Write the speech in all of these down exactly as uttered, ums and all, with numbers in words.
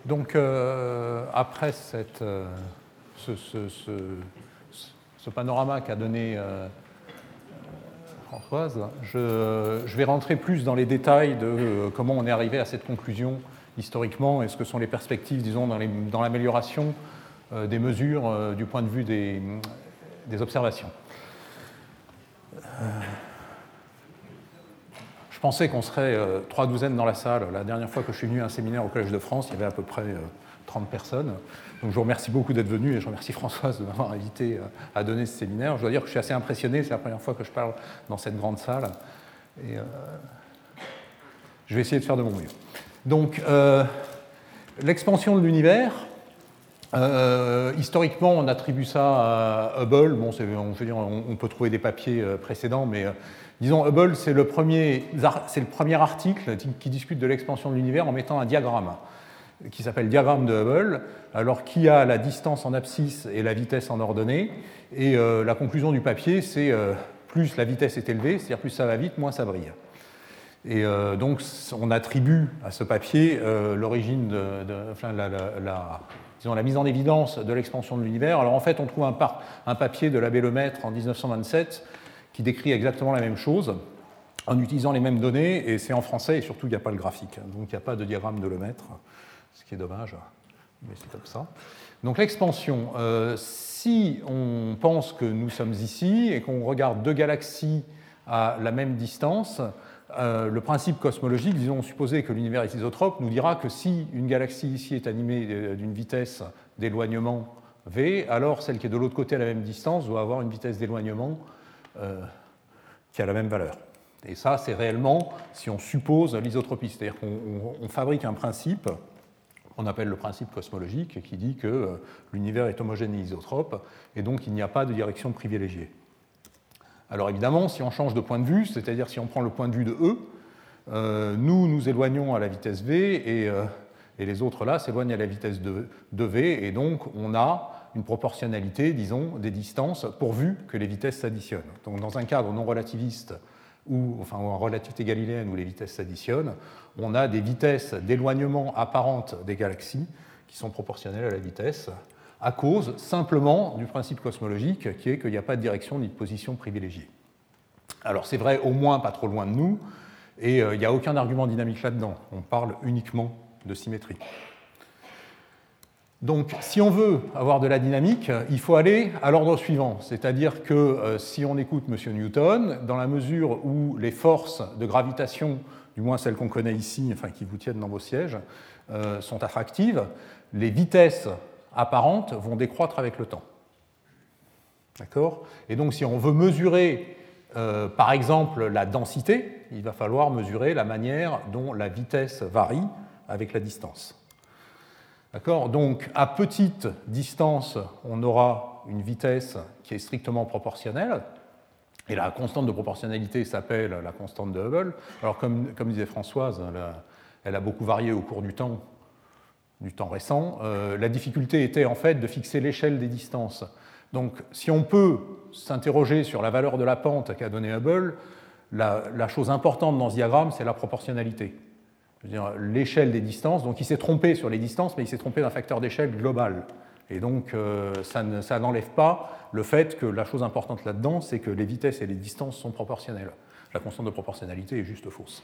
Donc, euh, après cette, euh, ce, ce, ce, ce panorama qu'a donné euh, Françoise, je, je vais rentrer plus dans les détails de euh, comment on est arrivé à cette conclusion historiquement et ce que sont les perspectives, disons, dans, les, dans l'amélioration euh, des mesures euh, du point de vue des, des observations. Euh, je pensais qu'on serait euh, trois douzaines dans la salle. La dernière fois que je suis venu à un séminaire au Collège de France, il y avait à peu près euh, trente personnes. Donc je vous remercie beaucoup d'être venu et je remercie Françoise de m'avoir invité à donner ce séminaire. Je dois dire que je suis assez impressionné, c'est la première fois que je parle dans cette grande salle. Et euh, je vais essayer de faire de mon mieux. Donc, euh, l'expansion de l'univers, euh, historiquement, on attribue ça à Hubble. Bon, c'est, on, je veux dire, on, on peut trouver des papiers précédents, mais euh, disons, Hubble, c'est le, premier, c'est le premier article qui discute de l'expansion de l'univers en mettant un diagramme qui s'appelle diagramme de Hubble, alors qui a la distance en abscisse et la vitesse en ordonnée. Et euh, la conclusion du papier, c'est euh, plus la vitesse est élevée, c'est-à-dire plus ça va vite, moins ça brille. Et euh, donc, on attribue à ce papier euh, l'origine de, de enfin, la, la, la, disons, la mise en évidence de l'expansion de l'univers. Alors, en fait, on trouve un, par, un papier de l'abbé Lemaître en dix-neuf cent vingt-sept qui décrit exactement la même chose en utilisant les mêmes données, et c'est en français, et surtout, il n'y a pas le graphique. Donc, il n'y a pas de diagramme de Lemaître, ce qui est dommage, mais c'est comme ça. Donc, l'expansion, euh, si on pense que nous sommes ici et qu'on regarde deux galaxies à la même distance, Euh, le principe cosmologique, disons, supposer que l'univers est isotrope, nous dira que si une galaxie ici est animée d'une vitesse d'éloignement v, alors celle qui est de l'autre côté à la même distance doit avoir une vitesse d'éloignement euh, qui a la même valeur. Et ça, c'est réellement si on suppose l'isotropie, c'est-à-dire qu'on on, on fabrique un principe qu'on appelle le principe cosmologique qui dit que euh, l'univers est homogène et isotrope, et donc il n'y a pas de direction privilégiée. Alors évidemment, si on change de point de vue, c'est-à-dire si on prend le point de vue de E, euh, nous nous éloignons à la vitesse v et, euh, et les autres là s'éloignent à la vitesse de, de v, et donc on a une proportionnalité, disons, des distances pourvu que les vitesses s'additionnent. Donc dans un cadre non relativiste ou enfin en relativité galiléenne où les vitesses s'additionnent, on a des vitesses d'éloignement apparentes des galaxies qui sont proportionnelles à la vitesse, à cause simplement du principe cosmologique qui est qu'il n'y a pas de direction ni de position privilégiée. Alors c'est vrai au moins pas trop loin de nous, et euh, il n'y a aucun argument dynamique là-dedans, on parle uniquement de symétrie. Donc si on veut avoir de la dynamique, il faut aller à l'ordre suivant, c'est-à-dire que euh, si on écoute M. Newton, dans la mesure où les forces de gravitation, du moins celles qu'on connaît ici, enfin qui vous tiennent dans vos sièges, euh, sont attractives, les vitesses apparentes vont décroître avec le temps. D'accord ? Et donc, si on veut mesurer, euh, par exemple, la densité, il va falloir mesurer la manière dont la vitesse varie avec la distance. D'accord ? Donc, à petite distance, on aura une vitesse qui est strictement proportionnelle, et la constante de proportionnalité s'appelle la constante de Hubble. Alors, comme, comme disait Françoise, elle a, elle a beaucoup varié au cours du temps, du temps récent. Euh, la difficulté était en fait de fixer l'échelle des distances. Donc, si on peut s'interroger sur la valeur de la pente qu'a donnée Hubble, la, la chose importante dans ce diagramme, c'est la proportionnalité. Je veux dire, l'échelle des distances. Donc, il s'est trompé sur les distances, mais il s'est trompé d'un facteur d'échelle global. Et donc, euh, ça, ne, ça n'enlève pas le fait que la chose importante là-dedans, c'est que les vitesses et les distances sont proportionnelles. La constante de proportionnalité est juste fausse.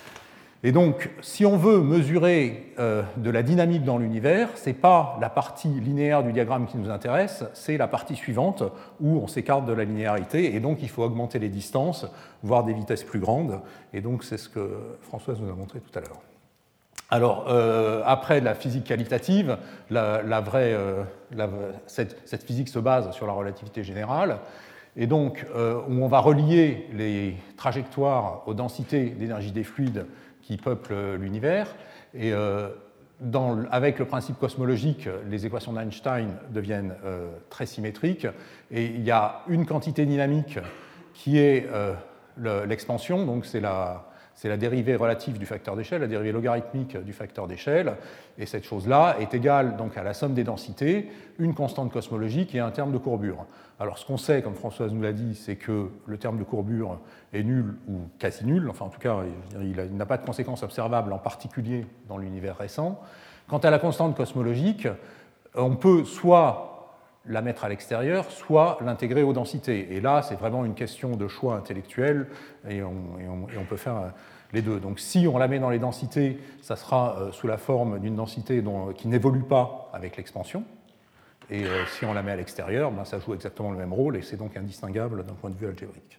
Et donc, si on veut mesurer euh, de la dynamique dans l'univers, ce n'est pas la partie linéaire du diagramme qui nous intéresse, c'est la partie suivante où on s'écarte de la linéarité, et donc il faut augmenter les distances, voire des vitesses plus grandes, et donc c'est ce que Françoise nous a montré tout à l'heure. Alors, euh, après la physique qualitative, la, la vraie, euh, la, cette, cette physique se base sur la relativité générale, et donc euh, où on va relier les trajectoires aux densités d'énergie des fluides qui peuplent l'univers, et euh, dans, avec le principe cosmologique, les équations d'Einstein deviennent euh, très symétriques, et il y a une quantité dynamique qui est euh, le, l'expansion, donc c'est la, c'est la dérivée relative du facteur d'échelle, la dérivée logarithmique du facteur d'échelle, et cette chose-là est égale donc à la somme des densités, une constante cosmologique et un terme de courbure. Alors ce qu'on sait, comme Françoise nous l'a dit, c'est que le terme de courbure est nul ou quasi nul, enfin en tout cas il n'a pas de conséquences observables, en particulier dans l'univers récent, Quant à la constante cosmologique, on peut soit la mettre à l'extérieur, soit l'intégrer aux densités. Et là, c'est vraiment une question de choix intellectuel, et on, et on, et on peut faire les deux. Donc si on la met dans les densités, ça sera sous la forme d'une densité dont, qui n'évolue pas avec l'expansion. Et euh, si on la met à l'extérieur, ben, ça joue exactement le même rôle, et c'est donc indistinguable d'un point de vue algébrique.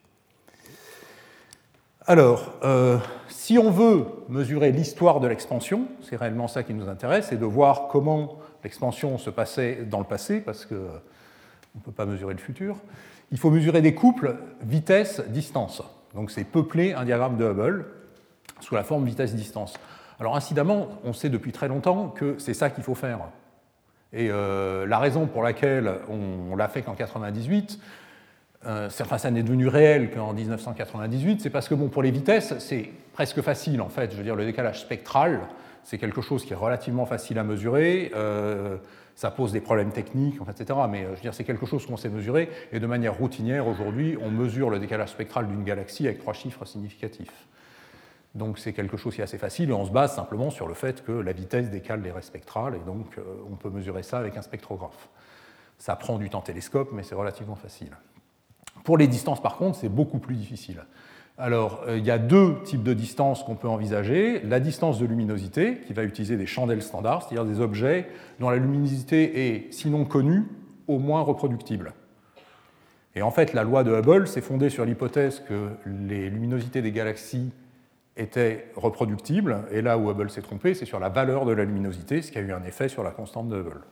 Alors, euh, si on veut mesurer l'histoire de l'expansion, c'est réellement ça qui nous intéresse, c'est de voir comment l'expansion se passait dans le passé, parce qu'on ne peut pas mesurer le futur. Il faut mesurer des couples vitesse-distance. Donc c'est peupler un diagramme de Hubble sous la forme vitesse-distance. Alors incidemment, on sait depuis très longtemps que c'est ça qu'il faut faire. Et euh, la raison pour laquelle on, on l'a fait qu'en quatre-vingt-dix-huit, Euh, enfin, ça n'est devenu réel qu'en mille neuf cent quatre-vingt-dix-huit, c'est parce que bon, pour les vitesses, c'est presque facile en fait. Je veux dire, le décalage spectral, c'est quelque chose qui est relativement facile à mesurer. Euh, ça pose des problèmes techniques, et cetera. Mais je veux dire, c'est quelque chose qu'on sait mesurer. Et de manière routinière, aujourd'hui, on mesure le décalage spectral d'une galaxie avec trois chiffres significatifs. Donc c'est quelque chose qui est assez facile et on se base simplement sur le fait que la vitesse décale les raies spectrales et donc euh, on peut mesurer ça avec un spectrographe. Ça prend du temps télescope, mais c'est relativement facile. Pour les distances, par contre, c'est beaucoup plus difficile. Alors, euh, il y a deux types de distances qu'on peut envisager. La distance de luminosité, qui va utiliser des chandelles standards, c'est-à-dire des objets dont la luminosité est, sinon connue, au moins reproductible. Et en fait, la loi de Hubble s'est fondée sur l'hypothèse que les luminosités des galaxies étaient reproductibles, et là où Hubble s'est trompé, c'est sur la valeur de la luminosité, ce qui a eu un effet sur la constante de Hubble.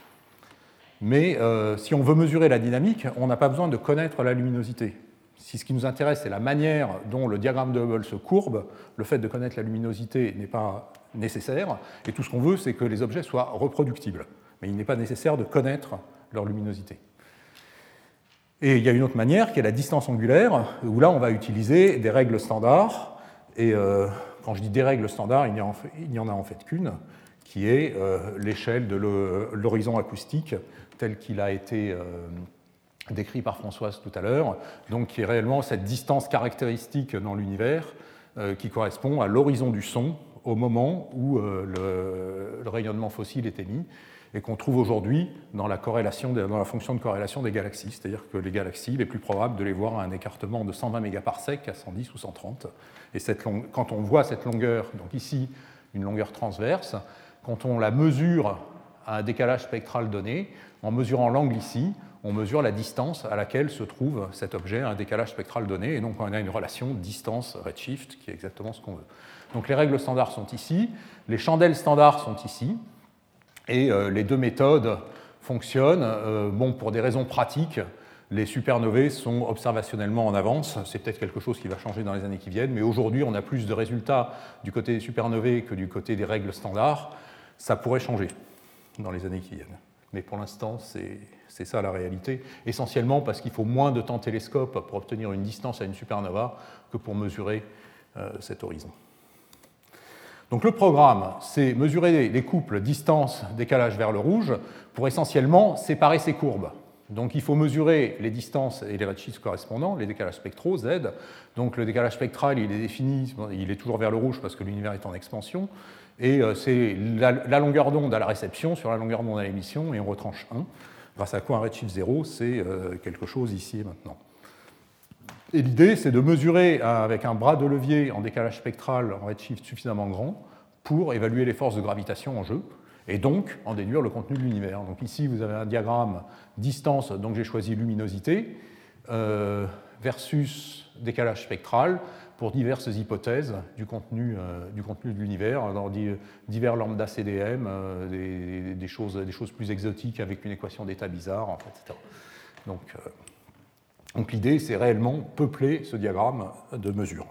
Mais euh, si on veut mesurer la dynamique, on n'a pas besoin de connaître la luminosité. Si ce qui nous intéresse, c'est la manière dont le diagramme de Hubble se courbe, le fait de connaître la luminosité n'est pas nécessaire, et tout ce qu'on veut, c'est que les objets soient reproductibles. Mais il n'est pas nécessaire de connaître leur luminosité. Et il y a une autre manière, qui est la distance angulaire, où là, on va utiliser des règles standards, et euh, quand je dis des règles standards, il n'y en, en a en fait qu'une, qui est euh, l'échelle de l'horizon acoustique, tel qu'il a été euh, décrit par Françoise tout à l'heure, donc qui est réellement cette distance caractéristique dans l'univers euh, qui correspond à l'horizon du son au moment où euh, le, le rayonnement fossile est émis, et qu'on trouve aujourd'hui dans la corrélation, dans la fonction de corrélation des galaxies, c'est-à-dire que les galaxies, il est plus probable de les voir à un écartement de cent vingt mégaparsecs à cent dix ou cent trente. Et cette long... quand on voit cette longueur, donc ici une longueur transverse, quand on la mesure à un décalage spectral donné, en mesurant l'angle ici, on mesure la distance à laquelle se trouve cet objet à un décalage spectral donné, et donc on a une relation distance-redshift qui est exactement ce qu'on veut. Donc les règles standards sont ici, les chandelles standards sont ici, et euh, les deux méthodes fonctionnent. Euh, bon, pour des raisons pratiques, les supernovae sont observationnellement en avance. C'est peut-être quelque chose qui va changer dans les années qui viennent, mais aujourd'hui, on a plus de résultats du côté des supernovae que du côté des règles standards. Ça pourrait changer dans les années qui viennent. Mais pour l'instant, c'est ça la réalité, essentiellement parce qu'il faut moins de temps télescope pour obtenir une distance à une supernova que pour mesurer euh, cet horizon. Donc le programme, c'est mesurer les couples distance-décalage vers le rouge pour essentiellement séparer ces courbes. Donc il faut mesurer les distances et les redshifts correspondants, les décalages spectraux, Z. Donc le décalage spectral, il est défini, il est toujours vers le rouge parce que l'univers est en expansion. Et c'est la, la longueur d'onde à la réception sur la longueur d'onde à l'émission, et on retranche un. Grâce à quoi un redshift zéro, c'est quelque chose ici et maintenant. Et l'idée, c'est de mesurer avec un bras de levier en décalage spectral en redshift suffisamment grand pour évaluer les forces de gravitation en jeu, et donc en déduire le contenu de l'univers. Donc ici, vous avez un diagramme distance, donc j'ai choisi luminosité, euh, versus décalage spectral, pour diverses hypothèses du contenu, euh, du contenu de l'univers, dans divers lambda C D M, euh, des, des, choses, des choses plus exotiques avec une équation d'état bizarre, en fait, et cetera. Donc, euh, donc l'idée, c'est réellement peupler ce diagramme de mesure.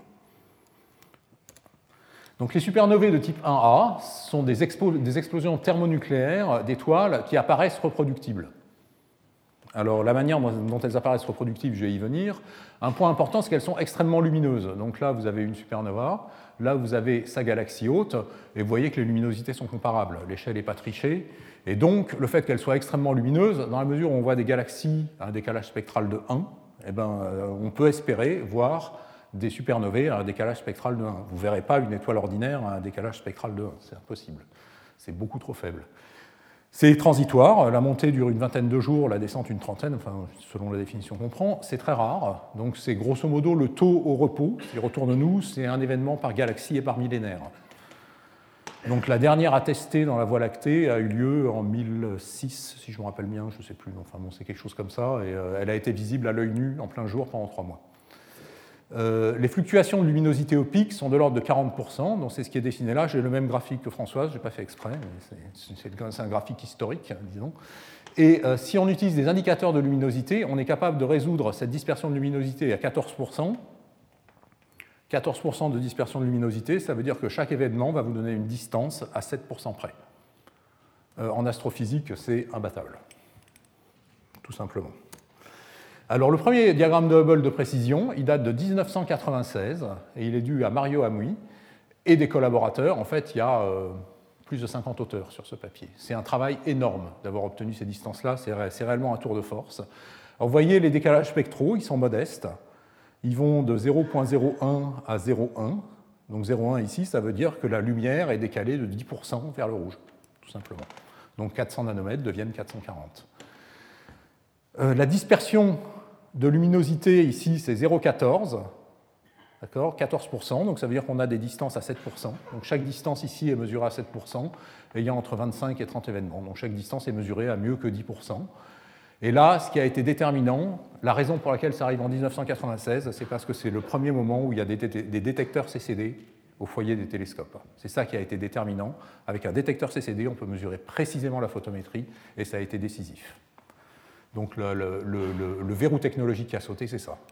Donc les supernovae de type un A sont des, des explosions thermonucléaires d'étoiles qui apparaissent reproductibles. Alors la manière dont elles apparaissent reproductibles, je vais y venir. Un point important, c'est qu'elles sont extrêmement lumineuses. Donc là, vous avez une supernova, là, vous avez sa galaxie haute, et vous voyez que les luminosités sont comparables. L'échelle n'est pas trichée. Et donc, le fait qu'elles soient extrêmement lumineuses, dans la mesure où on voit des galaxies à un décalage spectral de un, eh ben, on peut espérer voir des supernovae à un décalage spectral de un. Vous ne verrez pas une étoile ordinaire à un décalage spectral de un, c'est impossible. C'est beaucoup trop faible. C'est transitoire, la montée dure une vingtaine de jours, la descente une trentaine, enfin, selon la définition qu'on prend. C'est très rare, donc c'est grosso modo le taux au repos. Il retourne-nous, c'est un événement par galaxie et par millénaire. Donc la dernière attestée dans la Voie lactée a eu lieu en mille six, si je me rappelle bien, je ne sais plus, enfin bon, c'est quelque chose comme ça, et euh, elle a été visible à l'œil nu en plein jour pendant trois mois. Euh, les fluctuations de luminosité au pic sont de l'ordre de quarante pour cent, donc c'est ce qui est dessiné là. J'ai le même graphique que Françoise, je n'ai pas fait exprès, mais c'est un graphique historique, disons. Et euh, si on utilise des indicateurs de luminosité, on est capable de résoudre cette dispersion de luminosité à quatorze pour cent. quatorze pour cent de dispersion de luminosité, ça veut dire que chaque événement va vous donner une distance à sept pour cent près. Euh, en astrophysique, c'est imbattable, tout simplement. Alors, le premier diagramme de Hubble de précision, il date de mille neuf cent quatre-vingt-seize et il est dû à Mario Amui et des collaborateurs. En fait, il y a euh, plus de cinquante auteurs sur ce papier. C'est un travail énorme d'avoir obtenu ces distances-là, c'est ré réellement un tour de force. Alors, vous voyez les décalages spectraux, ils sont modestes. Ils vont de zéro virgule zéro un à zéro virgule un. Donc zéro virgule un ici, ça veut dire que la lumière est décalée de dix pour cent vers le rouge, tout simplement. Donc quatre cents nanomètres deviennent quatre cent quarante. Euh, la dispersion de luminosité ici, c'est zéro virgule quatorze, d'accord, quatorze pour cent, donc ça veut dire qu'on a des distances à sept pour cent. Donc chaque distance ici est mesurée à sept pour cent, ayant entre vingt-cinq et trente événements. Donc chaque distance est mesurée à mieux que dix pour cent. Et là, ce qui a été déterminant, la raison pour laquelle ça arrive en mille neuf cent quatre-vingt-seize, c'est parce que c'est le premier moment où il y a des, des détecteurs C C D au foyer des télescopes. C'est ça qui a été déterminant. Avec un détecteur C C D, on peut mesurer précisément la photométrie, et ça a été décisif. Donc le, le, le, le verrou technologique qui a sauté, c'est ça.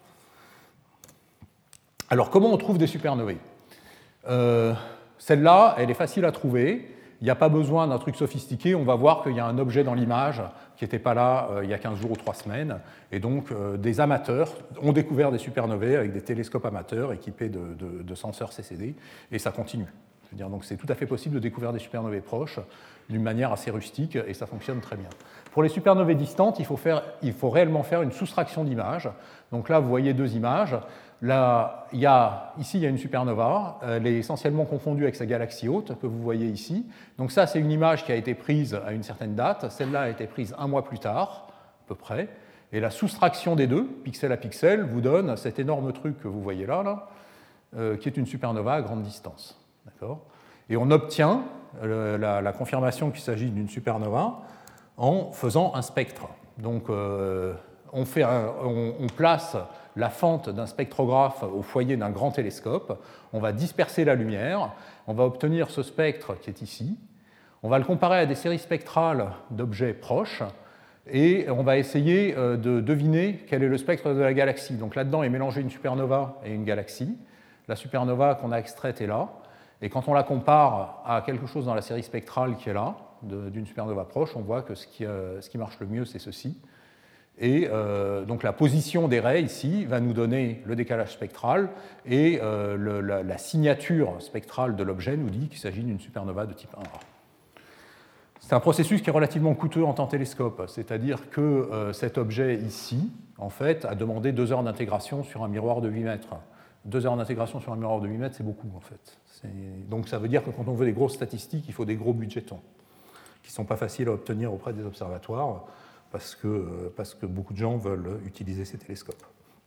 Alors comment on trouve des supernovae? euh, Celle-là, elle est facile à trouver. Il n'y a pas besoin d'un truc sophistiqué. On va voir qu'il y a un objet dans l'image qui n'était pas là euh, il y a quinze jours ou trois semaines. Et donc euh, des amateurs ont découvert des supernovae avec des télescopes amateurs équipés de, de, de senseurs C C D. Et ça continue. Je veux dire, donc c'est tout à fait possible de découvrir des supernovae proches d'une manière assez rustique et ça fonctionne très bien. Pour les supernovae distantes, il faut, faire, il faut réellement faire une soustraction d'images. Donc là, vous voyez deux images. Là, il y a, ici, il y a une supernova. Elle est essentiellement confondue avec sa galaxie haute, que vous voyez ici. Donc ça, c'est une image qui a été prise à une certaine date. Celle-là a été prise un mois plus tard, à peu près. Et la soustraction des deux, pixel à pixel, vous donne cet énorme truc que vous voyez là, là euh, qui est une supernova à grande distance. D'accord ? Et on obtient euh, la, la confirmation qu'il s'agit d'une supernova en faisant un spectre. Donc, euh, on, fait un, on, on place la fente d'un spectrographe au foyer d'un grand télescope, on va disperser la lumière, on va obtenir ce spectre qui est ici, on va le comparer à des séries spectrales d'objets proches, et on va essayer de deviner quel est le spectre de la galaxie. Donc là-dedans est mélangé une supernova et une galaxie. La supernova qu'on a extraite est là, et quand on la compare à quelque chose dans la série spectrale qui est là, d'une supernova proche, on voit que ce qui, euh, ce qui marche le mieux, c'est ceci. Et euh, donc la position des raies ici va nous donner le décalage spectral, et euh, le, la, la signature spectrale de l'objet nous dit qu'il s'agit d'une supernova de type un A. C'est un processus qui est relativement coûteux en temps télescope, c'est-à-dire que euh, cet objet ici, en fait, a demandé deux heures d'intégration sur un miroir de huit mètres. Deux heures d'intégration sur un miroir de huit mètres, c'est beaucoup, en fait. Donc ça veut dire que quand on veut des grosses statistiques, il faut des gros budgetons, qui ne sont pas faciles à obtenir auprès des observatoires, parce que, parce que beaucoup de gens veulent utiliser ces télescopes.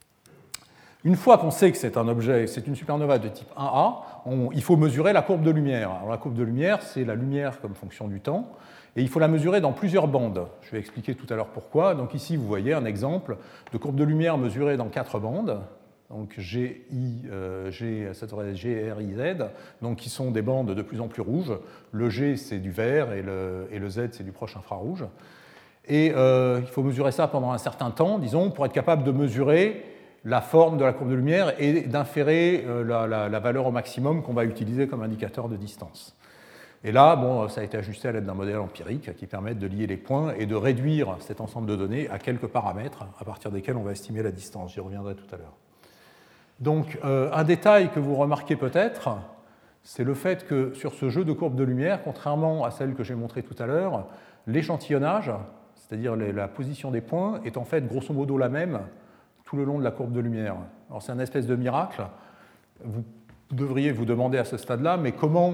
Une fois qu'on sait que c'est un objet, c'est une supernova de type un A, on, il faut mesurer la courbe de lumière. Alors, la courbe de lumière, c'est la lumière comme fonction du temps, et il faut la mesurer dans plusieurs bandes. Je vais expliquer tout à l'heure pourquoi. Donc ici, vous voyez un exemple de courbe de lumière mesurée dans quatre bandes. Donc G, I, euh, G, ça devrait être G, R, I, Z, donc qui sont des bandes de plus en plus rouges. Le G, c'est du vert, et le, et le Z, c'est du proche infrarouge. Et euh, il faut mesurer ça pendant un certain temps, disons, pour être capable de mesurer la forme de la courbe de lumière et d'inférer euh, la, la, la valeur au maximum qu'on va utiliser comme indicateur de distance. Et là, bon, ça a été ajusté à l'aide d'un modèle empirique qui permet de lier les points et de réduire cet ensemble de données à quelques paramètres à partir desquels on va estimer la distance. J'y reviendrai tout à l'heure. Donc, euh, un détail que vous remarquez peut-être, c'est le fait que sur ce jeu de courbes de lumière, contrairement à celle que j'ai montrée tout à l'heure, l'échantillonnage, c'est-à-dire la position des points, est en fait grosso modo la même tout le long de la courbe de lumière. Alors c'est un espèce de miracle. Vous devriez vous demander à ce stade-là, mais comment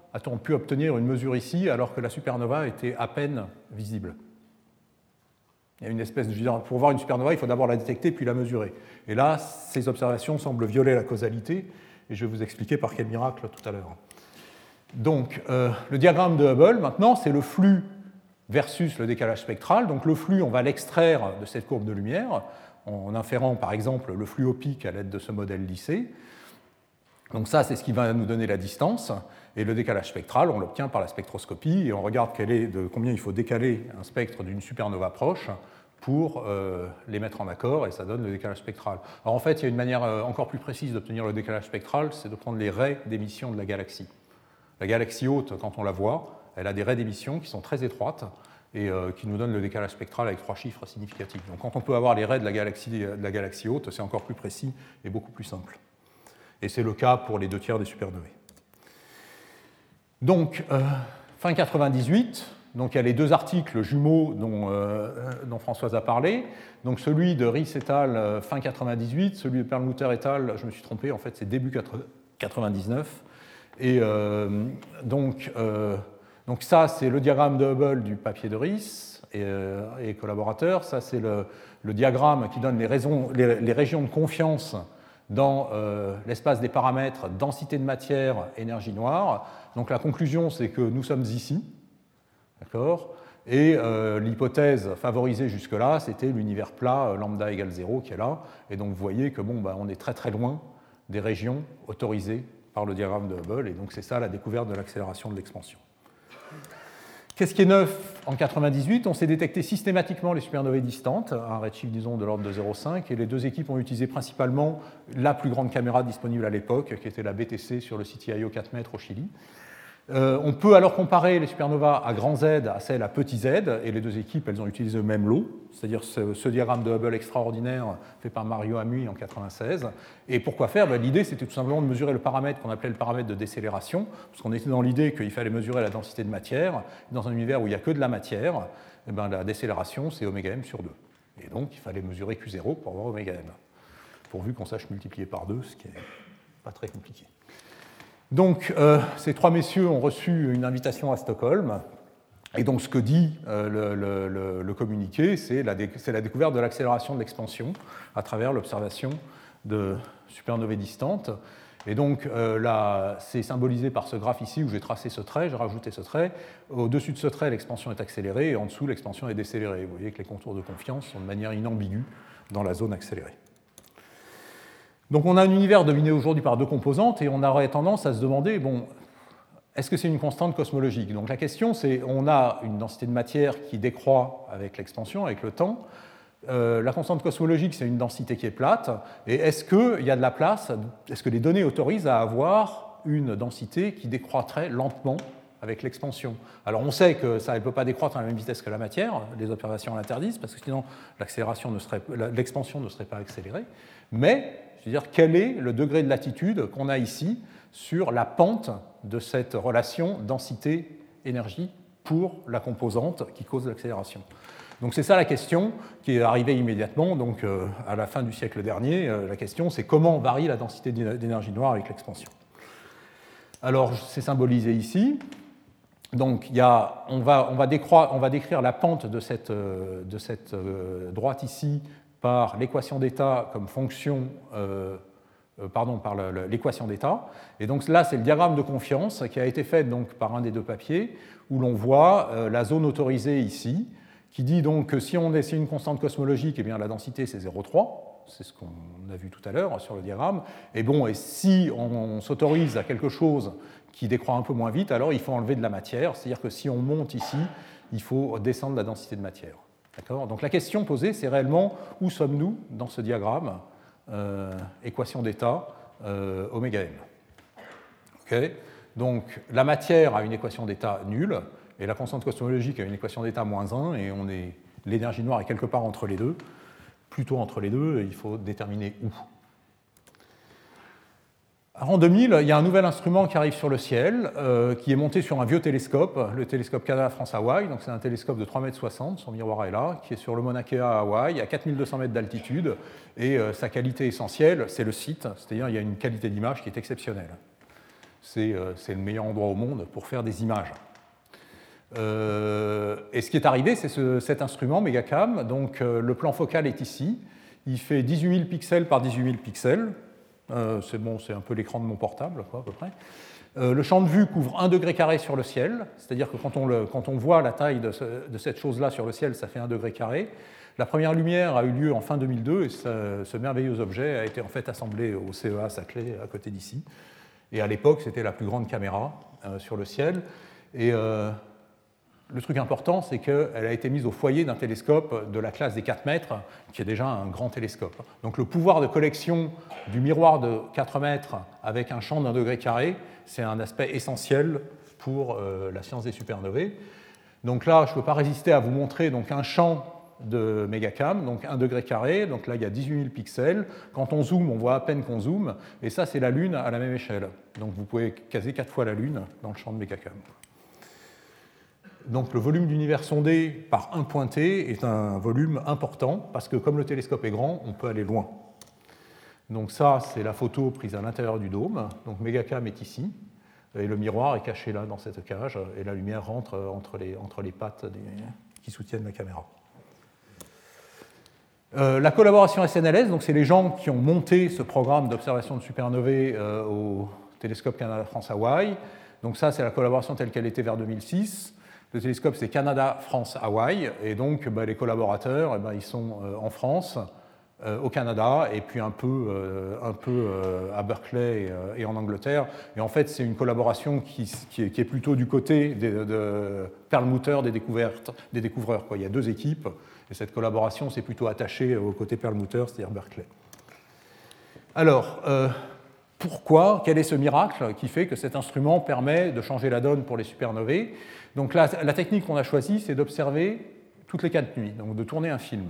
a-t-on pu obtenir une mesure ici alors que la supernova était à peine visible? Il y a une espèce de... Pour voir une supernova, il faut d'abord la détecter puis la mesurer. Et là, ces observations semblent violer la causalité, et je vais vous expliquer par quel miracle tout à l'heure. Donc, euh, le diagramme de Hubble, maintenant, c'est le flux versus le décalage spectral. Donc, le flux, on va l'extraire de cette courbe de lumière, en inférant, par exemple, le flux au pic à l'aide de ce modèle lissé. Donc ça, c'est ce qui va nous donner la distance. Et le décalage spectral, on l'obtient par la spectroscopie, et on regarde quel est de combien il faut décaler un spectre d'une supernova proche pour euh, les mettre en accord, et ça donne le décalage spectral. Alors en fait, il y a une manière encore plus précise d'obtenir le décalage spectral, c'est de prendre les raies d'émission de la galaxie. La galaxie haute, quand on la voit, elle a des raies d'émission qui sont très étroites et euh, qui nous donnent le décalage spectral avec trois chiffres significatifs. Donc quand on peut avoir les raies de la galaxie, de la galaxie haute, c'est encore plus précis et beaucoup plus simple. Et c'est le cas pour les deux tiers des supernovae. Donc, euh, fin quatre-vingt-dix-huit, donc il y a les deux articles jumeaux dont, euh, dont Françoise a parlé. Donc celui de Ries et al. Euh, fin quatre-vingt-dix-huit, celui de Perlmutter et al., je me suis trompé, en fait c'est début quatre-vingt-dix-neuf. Et euh, donc, euh, donc ça, c'est le diagramme de Hubble du papier de Ries et, euh, et collaborateurs. Ça, c'est le, le diagramme qui donne les, raisons, les, les régions de confiance dans euh, l'espace des paramètres densité de matière, énergie noire. Donc la conclusion, c'est que nous sommes ici, d'accord ? Et euh, l'hypothèse favorisée jusque-là, c'était l'univers plat, euh, lambda égale zéro, qui est là. Et donc vous voyez que bon, bah, on est très très loin des régions autorisées par le diagramme de Hubble, et donc c'est ça la découverte de l'accélération de l'expansion. Qu'est-ce qui est neuf en quatre-vingt-dix-huit? On s'est détecté systématiquement les supernovae distantes, à un redshift, disons, de l'ordre de zéro virgule cinq, et les deux équipes ont utilisé principalement la plus grande caméra disponible à l'époque, qui était la B T C sur le C T I O quatre mètres au Chili. Euh, on peut alors comparer les supernovas à grand Z à celles à petit z, et les deux équipes, elles ont utilisé le même lot, c'est-à-dire ce, ce diagramme de Hubble extraordinaire fait par Mario Amui en mille neuf cent quatre-vingt-seize. Et pourquoi faire? Ben, l'idée, c'était tout simplement de mesurer le paramètre qu'on appelait le paramètre de décélération, parce qu'on était dans l'idée qu'il fallait mesurer la densité de matière. Dans un univers où il n'y a que de la matière, eh ben, la décélération, c'est oméga m sur deux. Et donc, il fallait mesurer Q zéro pour avoir oméga m, pourvu qu'on sache multiplier par deux, ce qui n'est pas très compliqué. Donc, euh, ces trois messieurs ont reçu une invitation à Stockholm. Et donc, ce que dit euh, le, le, le, le communiqué, c'est la, la découverte de l'accélération de l'expansion à travers l'observation de supernovae distantes. Et donc, euh, là, c'est symbolisé par ce graphe ici où j'ai tracé ce trait, j'ai rajouté ce trait. Au-dessus de ce trait, l'expansion est accélérée, et en dessous, l'expansion est décélérée. Vous voyez que les contours de confiance sont de manière inambiguë dans la zone accélérée. Donc on a un univers dominé aujourd'hui par deux composantes, et on aurait tendance à se demander, bon, est-ce que c'est une constante cosmologique? Donc la question, c'est, on a une densité de matière qui décroît avec l'expansion, avec le temps. Euh, la constante cosmologique, c'est une densité qui est plate, et est-ce qu'il y a de la place, est-ce que les données autorisent à avoir une densité qui décroîtrait lentement avec l'expansion? Alors on sait que ça ne peut pas décroître à la même vitesse que la matière, les observations l'interdisent, parce que sinon l'accélération ne serait, l'expansion ne serait pas accélérée, mais c'est-à-dire quel est le degré de latitude qu'on a ici sur la pente de cette relation densité-énergie pour la composante qui cause l'accélération. Donc c'est ça la question qui est arrivée immédiatement, donc euh, à la fin du siècle dernier. Euh, la question, c'est comment varie la densité d'énergie noire avec l'expansion. Alors c'est symbolisé ici. Donc il y a, on, va, on, va décroître, on va décrire la pente de cette, euh, de cette euh, droite ici par l'équation d'état comme fonction, euh, euh, pardon, par l'équation d'état. Et donc là, c'est le diagramme de confiance qui a été fait donc par un des deux papiers, où l'on voit euh, la zone autorisée ici, qui dit donc que si on essaie une constante cosmologique, eh bien la densité c'est zéro virgule trois, c'est ce qu'on a vu tout à l'heure sur le diagramme. Et bon, et si on, on s'autorise à quelque chose qui décroît un peu moins vite, alors il faut enlever de la matière, c'est-à-dire que si on monte ici, il faut descendre la densité de matière. Donc la question posée, c'est réellement où sommes-nous dans ce diagramme, euh, équation d'état, euh, oméga m. Okay. Donc la matière a une équation d'état nulle, et la constante cosmologique a une équation d'état moins un, et on est, l'énergie noire est quelque part entre les deux, plutôt entre les deux, et il faut déterminer où. En deux mille, il y a un nouvel instrument qui arrive sur le ciel, euh, qui est monté sur un vieux télescope, le télescope Canada-France-Hawaï. Donc c'est un télescope de trois mètres soixante, son miroir est là, qui est sur le Mauna Kea à Hawaï, à quatre mille deux cents mètres d'altitude. Et euh, sa qualité essentielle, c'est le site, c'est-à-dire il y a une qualité d'image qui est exceptionnelle. c'est euh, le meilleur endroit au monde pour faire des images. Euh, et ce qui est arrivé, c'est ce, cet instrument Megacam. Donc euh, le plan focal est ici. Il fait dix-huit mille pixels par dix-huit mille pixels. Euh, c'est bon, c'est un peu l'écran de mon portable, quoi, à peu près. Euh, le champ de vue couvre un degré carré sur le ciel, c'est-à-dire que quand on, le, quand on voit la taille de, ce, de cette chose-là sur le ciel, ça fait un degré carré. La première lumière a eu lieu en fin deux mille deux et ce, ce merveilleux objet a été en fait assemblé au C E A Saclay, à côté d'ici. Et à l'époque, c'était la plus grande caméra euh, sur le ciel. Et euh, le truc important, c'est qu'elle a été mise au foyer d'un télescope de la classe des quatre mètres, qui est déjà un grand télescope. Donc le pouvoir de collection du miroir de quatre mètres avec un champ d'un degré carré, c'est un aspect essentiel pour euh, la science des supernovae. Donc là, je ne peux pas résister à vous montrer donc, un champ de Megacam, donc un degré carré, donc là il y a dix-huit mille pixels. Quand on zoome, on voit à peine qu'on zoome, et ça c'est la Lune à la même échelle. Donc vous pouvez caser quatre fois la Lune dans le champ de Megacam. Donc le volume d'univers sondé par un pointé est un volume important, parce que comme le télescope est grand, on peut aller loin. Donc ça, c'est la photo prise à l'intérieur du dôme. Donc Megacam est ici, et le miroir est caché là, dans cette cage, et la lumière rentre entre les, entre les pattes des, qui soutiennent la caméra. Euh, la collaboration S N L S, c'est les gens qui ont monté ce programme d'observation de supernovae euh, au télescope Canada-France-Hawaï. Donc ça, c'est la collaboration telle qu'elle était vers deux mille six. Le télescope, c'est Canada-France-Hawaï, et donc bah, les collaborateurs, eh ben, ils sont euh, en France, euh, au Canada, et puis un peu, euh, un peu euh, à Berkeley et, euh, et en Angleterre. Et en fait, c'est une collaboration qui, qui, est, qui est plutôt du côté des, de perlmutter des, découvertes, des découvreurs, quoi. Il y a deux équipes. Et cette collaboration s'est plutôt attachée au côté perlmutter, c'est-à-dire Berkeley. Alors, euh, pourquoi, quel est ce miracle qui fait que cet instrument permet de changer la donne pour les supernovae? Donc la, la technique qu'on a choisie, c'est d'observer toutes les quatre nuits, donc de tourner un film.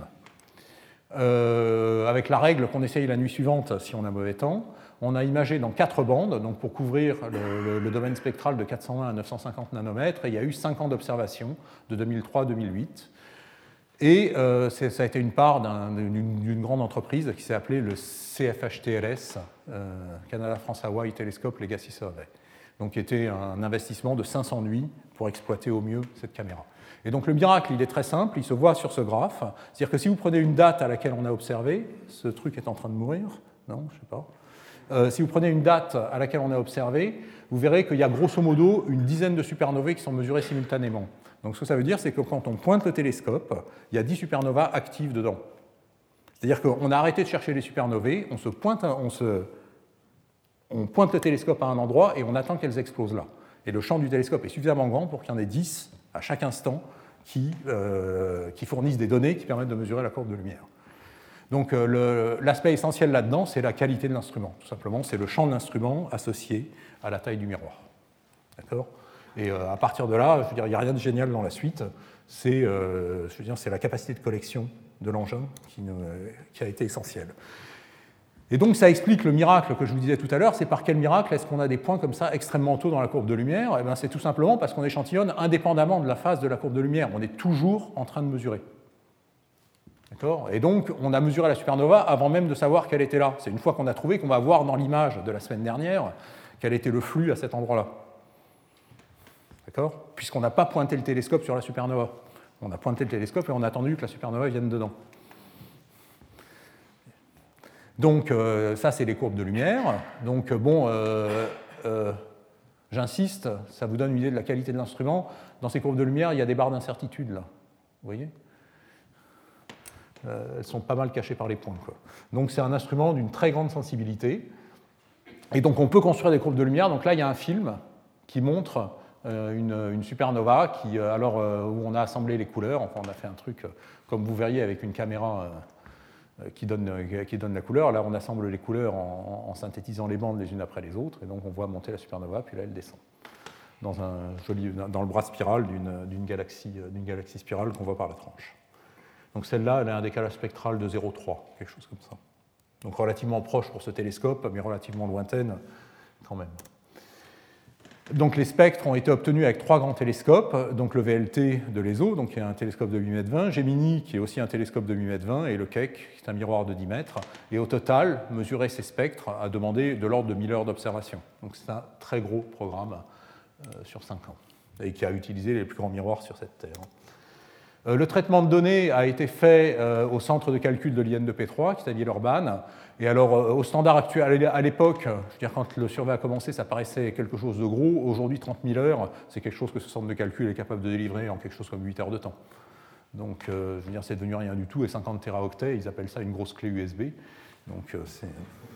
Euh, avec la règle qu'on essaye la nuit suivante si on a mauvais temps. On a imagé dans quatre bandes, donc pour couvrir le, le, le domaine spectral de quatre cent vingt à neuf cent cinquante nanomètres, et il y a eu cinq ans d'observation, de deux mille trois à deux mille huit. Et euh, ça a été une part d'une grande entreprise qui s'est appelée le C F H T L S, euh, Canada-France-Hawaii Telescope Legacy Survey, donc qui était un investissement de cinq cents nuits pour exploiter au mieux cette caméra. Et donc le miracle, il est très simple, il se voit sur ce graphe. C'est-à-dire que si vous prenez une date à laquelle on a observé, ce truc est en train de mourir, non, je ne sais pas. Euh, si vous prenez une date à laquelle on a observé, vous verrez qu'il y a grosso modo une dizaine de supernovae qui sont mesurées simultanément. Donc ce que ça veut dire, c'est que quand on pointe le télescope, il y a dix supernovas actives dedans. C'est-à-dire qu'on a arrêté de chercher les supernovae, on, se pointe, on, se, on pointe le télescope à un endroit et on attend qu'elles explosent là. Et le champ du télescope est suffisamment grand pour qu'il y en ait dix à chaque instant qui, euh, qui fournissent des données qui permettent de mesurer la courbe de lumière. Donc euh, l'aspect essentiel là-dedans, c'est la qualité de l'instrument. Tout simplement, c'est le champ de l'instrument associé à la taille du miroir. D'accord ? Et euh, à partir de là, je veux dire, il n'y a rien de génial dans la suite. C'est euh, la capacité de collection de l'engin qui, qui a été essentielle. Et donc ça explique le miracle que je vous disais tout à l'heure. C'est par quel miracle est-ce qu'on a des points comme ça extrêmement tôt dans la courbe de lumière? Eh bien, c'est tout simplement parce qu'on échantillonne indépendamment de la phase de la courbe de lumière. On est toujours en train de mesurer. D'accord ? Et donc, on a mesuré la supernova avant même de savoir qu'elle était là. C'est une fois qu'on a trouvé qu'on va voir dans l'image de la semaine dernière quel était le flux à cet endroit-là. D'accord ? Puisqu'on n'a pas pointé le télescope sur la supernova. On a pointé le télescope et on a attendu que la supernova vienne dedans. Donc, euh, ça, c'est les courbes de lumière. Donc, bon, euh, euh, j'insiste, ça vous donne une idée de la qualité de l'instrument. Dans ces courbes de lumière, il y a des barres d'incertitude, là. Vous voyez ? euh, Elles sont pas mal cachées par les points, quoi. Donc, c'est un instrument d'une très grande sensibilité. Et donc, on peut construire des courbes de lumière. Donc là, il y a un film qui montre euh, une, une supernova qui, euh, alors, euh, où on a assemblé les couleurs. Enfin, on a fait un truc, euh, comme vous verriez, avec une caméra... Euh, Qui donne, qui donne la couleur. Là, on assemble les couleurs en, en synthétisant les bandes les unes après les autres, et donc on voit monter la supernova, puis là, elle descend dans, un joli, dans le bras spiral d'une galaxie, d'une galaxie spirale qu'on voit par la tranche. Donc celle-là, elle a un décalage spectral de zéro virgule trois, quelque chose comme ça. Donc relativement proche pour ce télescope, mais relativement lointaine quand même. Donc les spectres ont été obtenus avec trois grands télescopes, donc le V L T de l'E S O, donc qui est un télescope de huit mètres vingt, Gemini qui est aussi un télescope de huit mètres vingt, et le Keck qui est un miroir de dix mètres. Et au total, mesurer ces spectres a demandé de l'ordre de mille heures d'observation. Donc c'est un très gros programme euh, sur cinq ans, et qui a utilisé les plus grands miroirs sur cette Terre. Le traitement de données a été fait au centre de calcul de l'I N deux P trois, qui est à Villeurbanne. Et alors, au standard actuel, à l'époque, je veux dire, quand le survey a commencé, ça paraissait quelque chose de gros. Aujourd'hui, trente mille heures, c'est quelque chose que ce centre de calcul est capable de délivrer en quelque chose comme huit heures de temps. Donc, euh, je veux dire, c'est devenu rien du tout. Et cinquante téraoctets, ils appellent ça une grosse clé U S B. Donc, euh, c'est...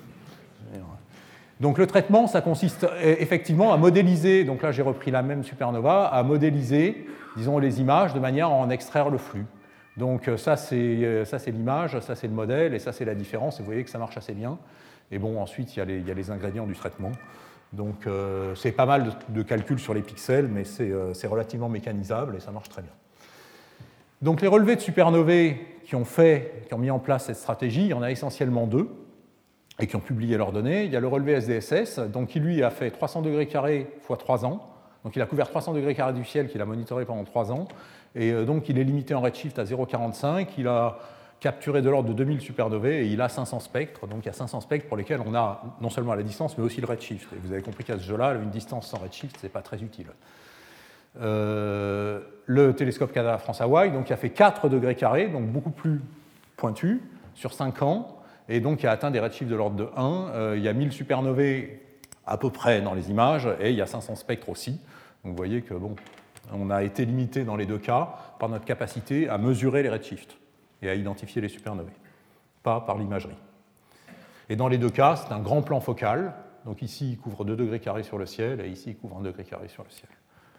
Donc le traitement, ça consiste effectivement à modéliser, donc là j'ai repris la même supernova, à modéliser, disons, les images de manière à en extraire le flux. Donc ça c'est, ça c'est l'image, ça c'est le modèle, et ça c'est la différence, et vous voyez que ça marche assez bien. Et bon, ensuite il y a les, il y a les ingrédients du traitement. Donc euh, c'est pas mal de, de calculs sur les pixels, mais c'est, euh, c'est relativement mécanisable et ça marche très bien. Donc les relevés de supernovae qui ont fait, qui ont mis en place cette stratégie, il y en a essentiellement deux, et qui ont publié leurs données. Il y a le relevé S D S S, donc qui lui a fait trois cents degrés carrés fois trois ans. Donc il a couvert trois cents degrés carrés du ciel qu'il a monitoré pendant trois ans. Et donc il est limité en redshift à zéro virgule quarante-cinq. Il a capturé de l'ordre de deux mille supernovae et il a cinq cents spectres. Donc il y a cinq cents spectres pour lesquels on a non seulement la distance, mais aussi le redshift. Et vous avez compris qu'à ce jeu-là, une distance sans redshift, ce n'est pas très utile. Euh, le télescope Canada France Hawaii, donc, qui a fait quatre degrés carrés, donc beaucoup plus pointu, sur cinq ans. Et donc, il a atteint des redshifts de l'ordre de un. Euh, il y a mille supernovae à peu près dans les images, et il y a cinq cents spectres aussi. Donc, vous voyez que, bon, on a été limité dans les deux cas par notre capacité à mesurer les redshifts et à identifier les supernovae, pas par l'imagerie. Et dans les deux cas, c'est un grand plan focal. Donc, ici, il couvre deux degrés carrés sur le ciel, et ici, il couvre un degré carré sur le ciel.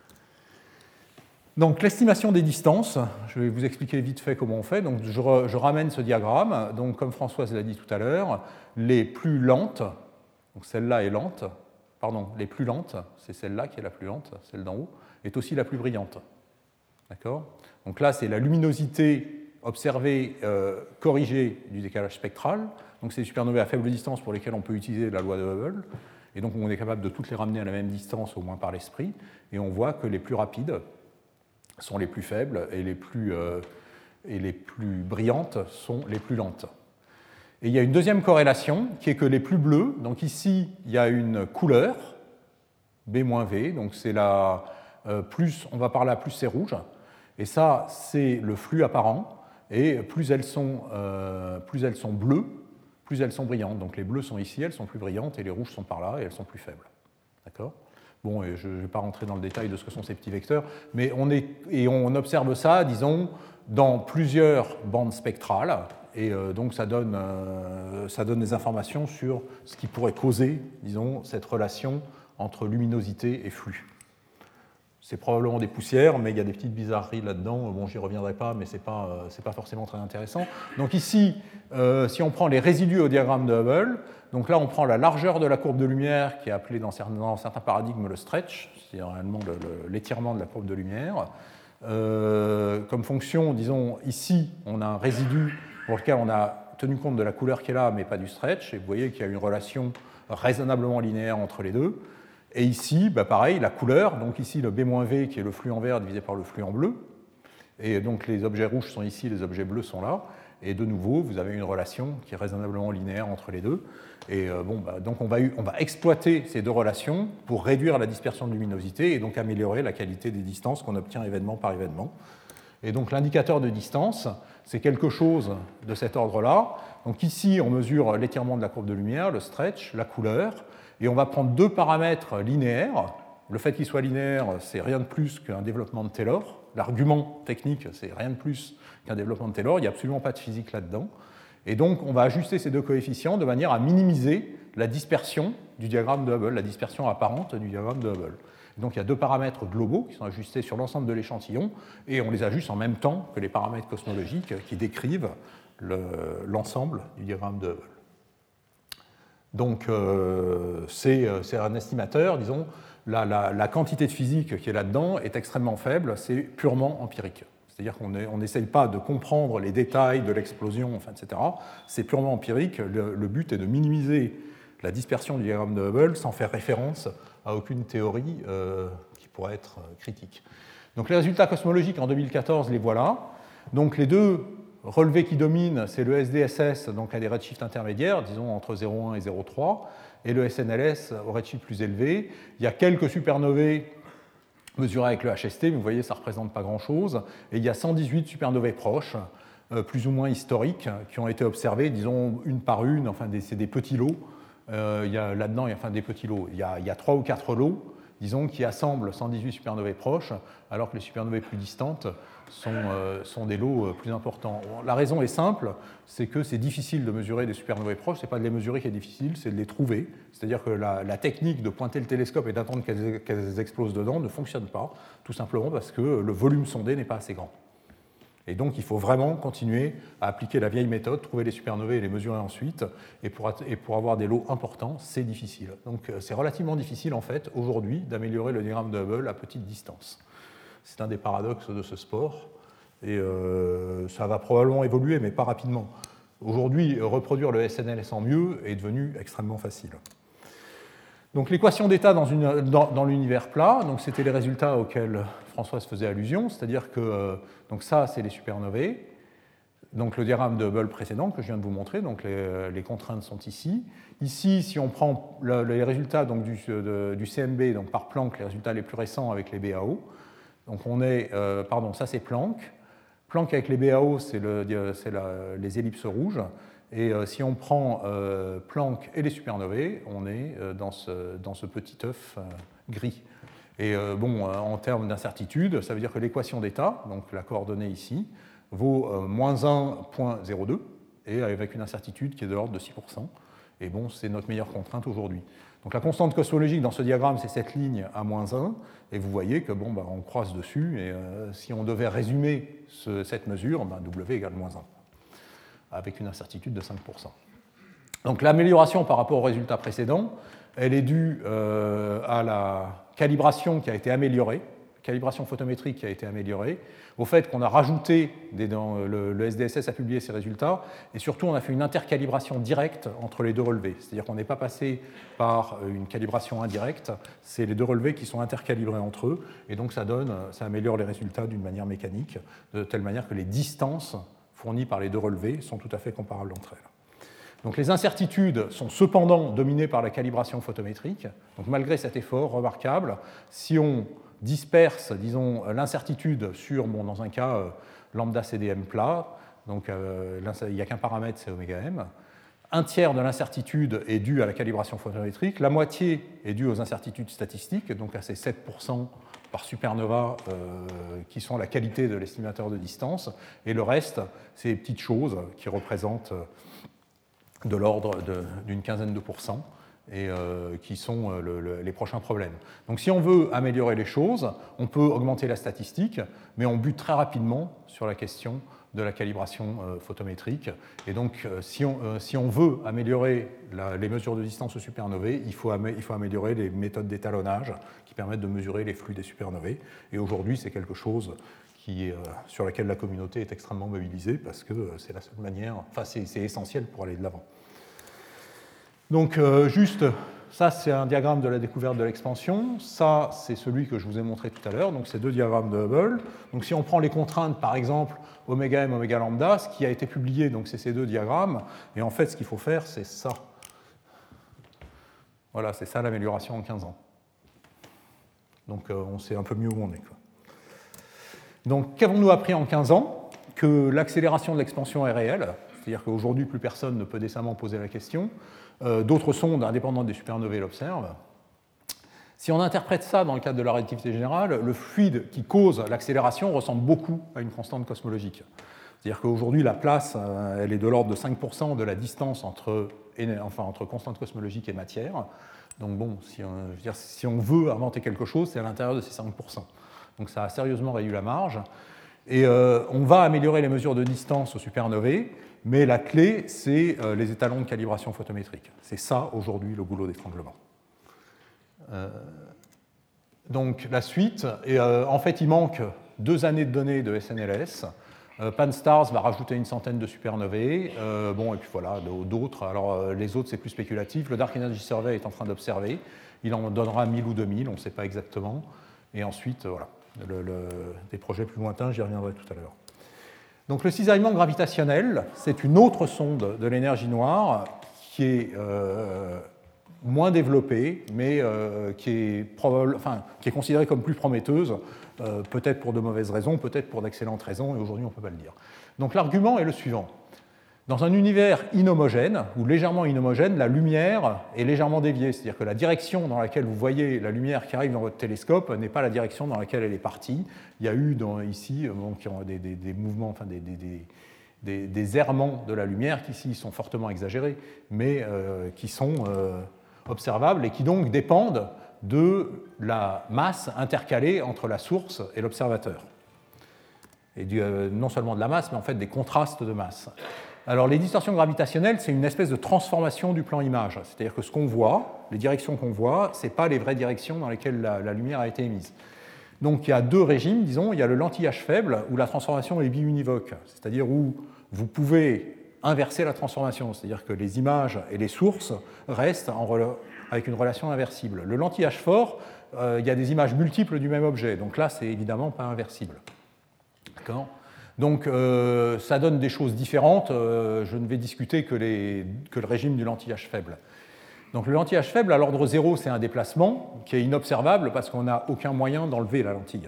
Donc l'estimation des distances, je vais vous expliquer vite fait comment on fait. Donc je, re, je ramène ce diagramme. Donc comme Françoise l'a dit tout à l'heure, les plus lentes, donc celle-là est lente, pardon, les plus lentes, c'est celle-là qui est la plus lente, celle d'en haut, est aussi la plus brillante. D'accord ? Donc là, c'est la luminosité observée, euh, corrigée du décalage spectral. Donc c'est des supernovae à faible distance pour lesquelles on peut utiliser la loi de Hubble. Et donc on est capable de toutes les ramener à la même distance, au moins par l'esprit. Et on voit que les plus rapides sont les plus faibles et les plus, euh, et les plus brillantes sont les plus lentes. Et il y a une deuxième corrélation qui est que les plus bleus, donc ici il y a une couleur, B moins V, donc c'est la euh, plus, on va par là, plus c'est rouge, et ça c'est le flux apparent, et plus elles sont, euh, plus elles sont bleues, plus elles sont brillantes. Donc les bleus sont ici, elles sont plus brillantes, et les rouges sont par là, et elles sont plus faibles. D'accord ? Bon, et je ne vais pas rentrer dans le détail de ce que sont ces petits vecteurs, mais on, est, et on observe ça, disons, dans plusieurs bandes spectrales, et euh, donc ça donne, euh, ça donne des informations sur ce qui pourrait causer, disons, cette relation entre luminosité et flux. C'est probablement des poussières, mais il y a des petites bizarreries là-dedans. Bon, j'y reviendrai pas, mais ce n'est pas, euh, c'est pas forcément très intéressant. Donc ici, euh, si on prend les résidus au diagramme de Hubble, donc là, on prend la largeur de la courbe de lumière, qui est appelée dans certains, dans certains paradigmes le stretch, c'est réellement le, le, l'étirement de la courbe de lumière. Euh, comme fonction, disons, ici, on a un résidu pour lequel on a tenu compte de la couleur qui est là, mais pas du stretch, et vous voyez qu'il y a une relation raisonnablement linéaire entre les deux. Et ici, bah pareil, la couleur, donc ici le B moins V qui est le flux en vert divisé par le flux en bleu, et donc les objets rouges sont ici, les objets bleus sont là, et de nouveau, vous avez une relation qui est raisonnablement linéaire entre les deux. Et euh, bon, bah, donc on va, on va exploiter ces deux relations pour réduire la dispersion de luminosité et donc améliorer la qualité des distances qu'on obtient événement par événement. Et donc l'indicateur de distance, c'est quelque chose de cet ordre-là. Donc ici, on mesure l'étirement de la courbe de lumière, le stretch, la couleur, et on va prendre deux paramètres linéaires. Le fait qu'il soit linéaire, c'est rien de plus qu'un développement de Taylor. L'argument technique, c'est rien de plus qu'un développement de Taylor. Il n'y a absolument pas de physique là-dedans. Et donc, on va ajuster ces deux coefficients de manière à minimiser la dispersion du diagramme de Hubble, la dispersion apparente du diagramme de Hubble. Et donc, il y a deux paramètres globaux qui sont ajustés sur l'ensemble de l'échantillon, et on les ajuste en même temps que les paramètres cosmologiques qui décrivent le, l'ensemble du diagramme de Hubble. Donc, euh, c'est, c'est un estimateur, disons, la, la, la quantité de physique qui est là-dedans est extrêmement faible, c'est purement empirique. C'est-à-dire qu'on n'essaye pas de comprendre les détails de l'explosion, enfin, et cetera. C'est purement empirique. Le, le but est de minimiser la dispersion du diagramme de Hubble sans faire référence à aucune théorie euh, qui pourrait être critique. Donc les résultats cosmologiques en deux mille quatorze, les voilà. Donc les deux relevés qui dominent, c'est le S D S S, donc à des redshifts intermédiaires, disons entre zéro virgule un et zéro virgule trois, et le S N L S au redshift plus élevé. Il y a quelques supernovae mesurées avec le H S T, mais vous voyez, ça ne représente pas grand-chose. Et il y a cent dix-huit supernovae proches, euh, plus ou moins historiques, qui ont été observées, disons, une par une, enfin, c'est des petits lots. Euh, il y a, là-dedans, il y a enfin, des petits lots. Il y a, il y a trois ou quatre lots, disons, qui assemblent cent dix-huit supernovae proches, alors que les supernovae plus distantes sont, euh, sont des lots plus importants. La raison est simple, c'est que c'est difficile de mesurer des supernovae proches. Ce n'est pas de les mesurer qui est difficile, c'est de les trouver. C'est-à-dire que la, la technique de pointer le télescope et d'attendre qu'elles, qu'elles explosent dedans ne fonctionne pas, tout simplement parce que le volume sondé n'est pas assez grand. Et donc, il faut vraiment continuer à appliquer la vieille méthode, trouver les supernovae et les mesurer ensuite. Et pour, et pour avoir des lots importants, c'est difficile. Donc, c'est relativement difficile, en fait, aujourd'hui, d'améliorer le diagramme de Hubble à petite distance. C'est un des paradoxes de ce sport. Et euh, ça va probablement évoluer, mais pas rapidement. Aujourd'hui, reproduire le S N L S en mieux est devenu extrêmement facile. Donc l'équation d'état dans, dans, dans l'univers plat, donc c'était les résultats auxquels Françoise faisait allusion, c'est-à-dire que euh, donc ça, c'est les supernovae. Donc le diagramme de Hubble précédent que je viens de vous montrer, donc les, les contraintes sont ici. Ici, si on prend le, les résultats donc, du, de, du C M B, donc par Planck, les résultats les plus récents avec les B A O, donc on est, euh, pardon, ça c'est Planck. Planck avec les B A O, c'est le, les ellipses rouges. Et euh, si on prend euh, Planck et les supernovae, on est euh, dans, ce, dans ce petit œuf euh, gris. Et euh, bon, euh, en termes d'incertitude, ça veut dire que l'équation d'état, donc la coordonnée ici, vaut euh, moins un virgule zéro deux, et avec une incertitude qui est de l'ordre de six pour cent. Et bon, c'est notre meilleure contrainte aujourd'hui. Donc la constante cosmologique dans ce diagramme, c'est cette ligne à moins un, et vous voyez que bon, bah, on croise dessus, et euh, si on devait résumer ce, cette mesure, bah, W égale moins un, avec une incertitude de cinq pour cent. Donc l'amélioration par rapport au résultat précédent, elle est due euh, à la calibration qui a été améliorée, calibration photométrique qui a été améliorée, au fait qu'on a rajouté, des, dans le, le S D S S a publié ses résultats, et surtout on a fait une intercalibration directe entre les deux relevés. C'est-à-dire qu'on n'est pas passé par une calibration indirecte, c'est les deux relevés qui sont intercalibrés entre eux, et donc ça donne, ça améliore les résultats d'une manière mécanique, de telle manière que les distances fournies par les deux relevés sont tout à fait comparables entre elles. Donc les incertitudes sont cependant dominées par la calibration photométrique. Donc malgré cet effort remarquable, si on disperse, disons, l'incertitude sur, bon, dans un cas, euh, lambda C D M plat, donc euh, il n'y a qu'un paramètre, c'est oméga m, un tiers de l'incertitude est due à la calibration photométrique, la moitié est due aux incertitudes statistiques, donc à ces sept pour cent par supernova euh, qui sont la qualité de l'estimateur de distance, et le reste, c'est des petites choses qui représentent de l'ordre d'une quinzaine de pourcents et euh, qui sont le, le, les prochains problèmes. Donc si on veut améliorer les choses, on peut augmenter la statistique, mais on bute très rapidement sur la question de la calibration euh, photométrique. Et donc euh, si, on, euh, si on veut améliorer la, les mesures de distance aux supernovae, il faut, amé il faut améliorer les méthodes d'étalonnage qui permettent de mesurer les flux des supernovae. Et aujourd'hui, c'est quelque chose qui, euh, sur laquelle la communauté est extrêmement mobilisée parce que euh, c'est la seule manière, enfin c'est essentiel pour aller de l'avant. Donc euh, juste, ça c'est un diagramme de la découverte de l'expansion, ça c'est celui que je vous ai montré tout à l'heure, donc c'est deux diagrammes de Hubble. Donc si on prend les contraintes, par exemple, oméga m, oméga lambda, ce qui a été publié, donc c'est ces deux diagrammes, et en fait ce qu'il faut faire c'est ça. Voilà, c'est ça l'amélioration en quinze ans. Donc euh, on sait un peu mieux où on est, quoi. Donc, qu'avons-nous appris en quinze ans? Que l'accélération de l'expansion est réelle, c'est-à-dire qu'aujourd'hui, plus personne ne peut décemment poser la question. Euh, D'autres sondes indépendantes des supernovae l'observent. Si on interprète ça dans le cadre de la relativité générale, le fluide qui cause l'accélération ressemble beaucoup à une constante cosmologique. C'est-à-dire qu'aujourd'hui, la place, elle est de l'ordre de cinq pour cent de la distance entre, enfin, entre constante cosmologique et matière. Donc, bon, si on, je veux dire, si on veut inventer quelque chose, c'est à l'intérieur de ces cinq pour cent. Donc ça a sérieusement réduit la marge. Et euh, on va améliorer les mesures de distance aux supernovae, mais la clé, c'est euh, les étalons de calibration photométrique. C'est ça, aujourd'hui, le boulot d'étranglement. Euh, donc la suite, et, euh, en fait, il manque deux années de données de S N L S. Euh, Pan-STARRS va rajouter une centaine de supernovae. Euh, bon, et puis voilà, d'autres. Alors euh, les autres, c'est plus spéculatif. Le Dark Energy Survey est en train d'observer. il en donnera mille ou deux mille, on ne sait pas exactement. Et ensuite, voilà, le, le, des projets plus lointains, j'y reviendrai tout à l'heure. Donc le cisaillement gravitationnel, c'est une autre sonde de l'énergie noire qui est euh, moins développée, mais euh, qui, est probable, enfin, qui est considérée comme plus prometteuse, euh, peut-être pour de mauvaises raisons, peut-être pour d'excellentes raisons, et aujourd'hui on ne peut pas le dire. Donc l'argument est le suivant. Dans un univers inhomogène, ou légèrement inhomogène, la lumière est légèrement déviée. C'est-à-dire que la direction dans laquelle vous voyez la lumière qui arrive dans votre télescope n'est pas la direction dans laquelle elle est partie. Il y a eu dans, ici donc, des, des, des mouvements, enfin des, des, des, des errements de la lumière qui ici sont fortement exagérés, mais euh, qui sont euh, observables et qui donc dépendent de la masse intercalée entre la source et l'observateur. Et du, euh, non seulement de la masse, mais en fait des contrastes de masse. Alors, les distorsions gravitationnelles, c'est une espèce de transformation du plan image. C'est-à-dire que ce qu'on voit, les directions qu'on voit, ce n'est pas les vraies directions dans lesquelles la, la lumière a été émise. Donc, il y a deux régimes, disons. Il y a le lentillage faible, où la transformation est biunivoque, c'est-à-dire où vous pouvez inverser la transformation, c'est-à-dire que les images et les sources restent en avec une relation inversible. Le lentillage fort, euh, il y a des images multiples du même objet. Donc là, c'est évidemment pas inversible. D'accord ? Donc euh, ça donne des choses différentes. Euh, je ne vais discuter que, les, que le régime du lentillage faible. Donc le lentillage faible, à l'ordre zéro, c'est un déplacement qui est inobservable parce qu'on n'a aucun moyen d'enlever la lentille.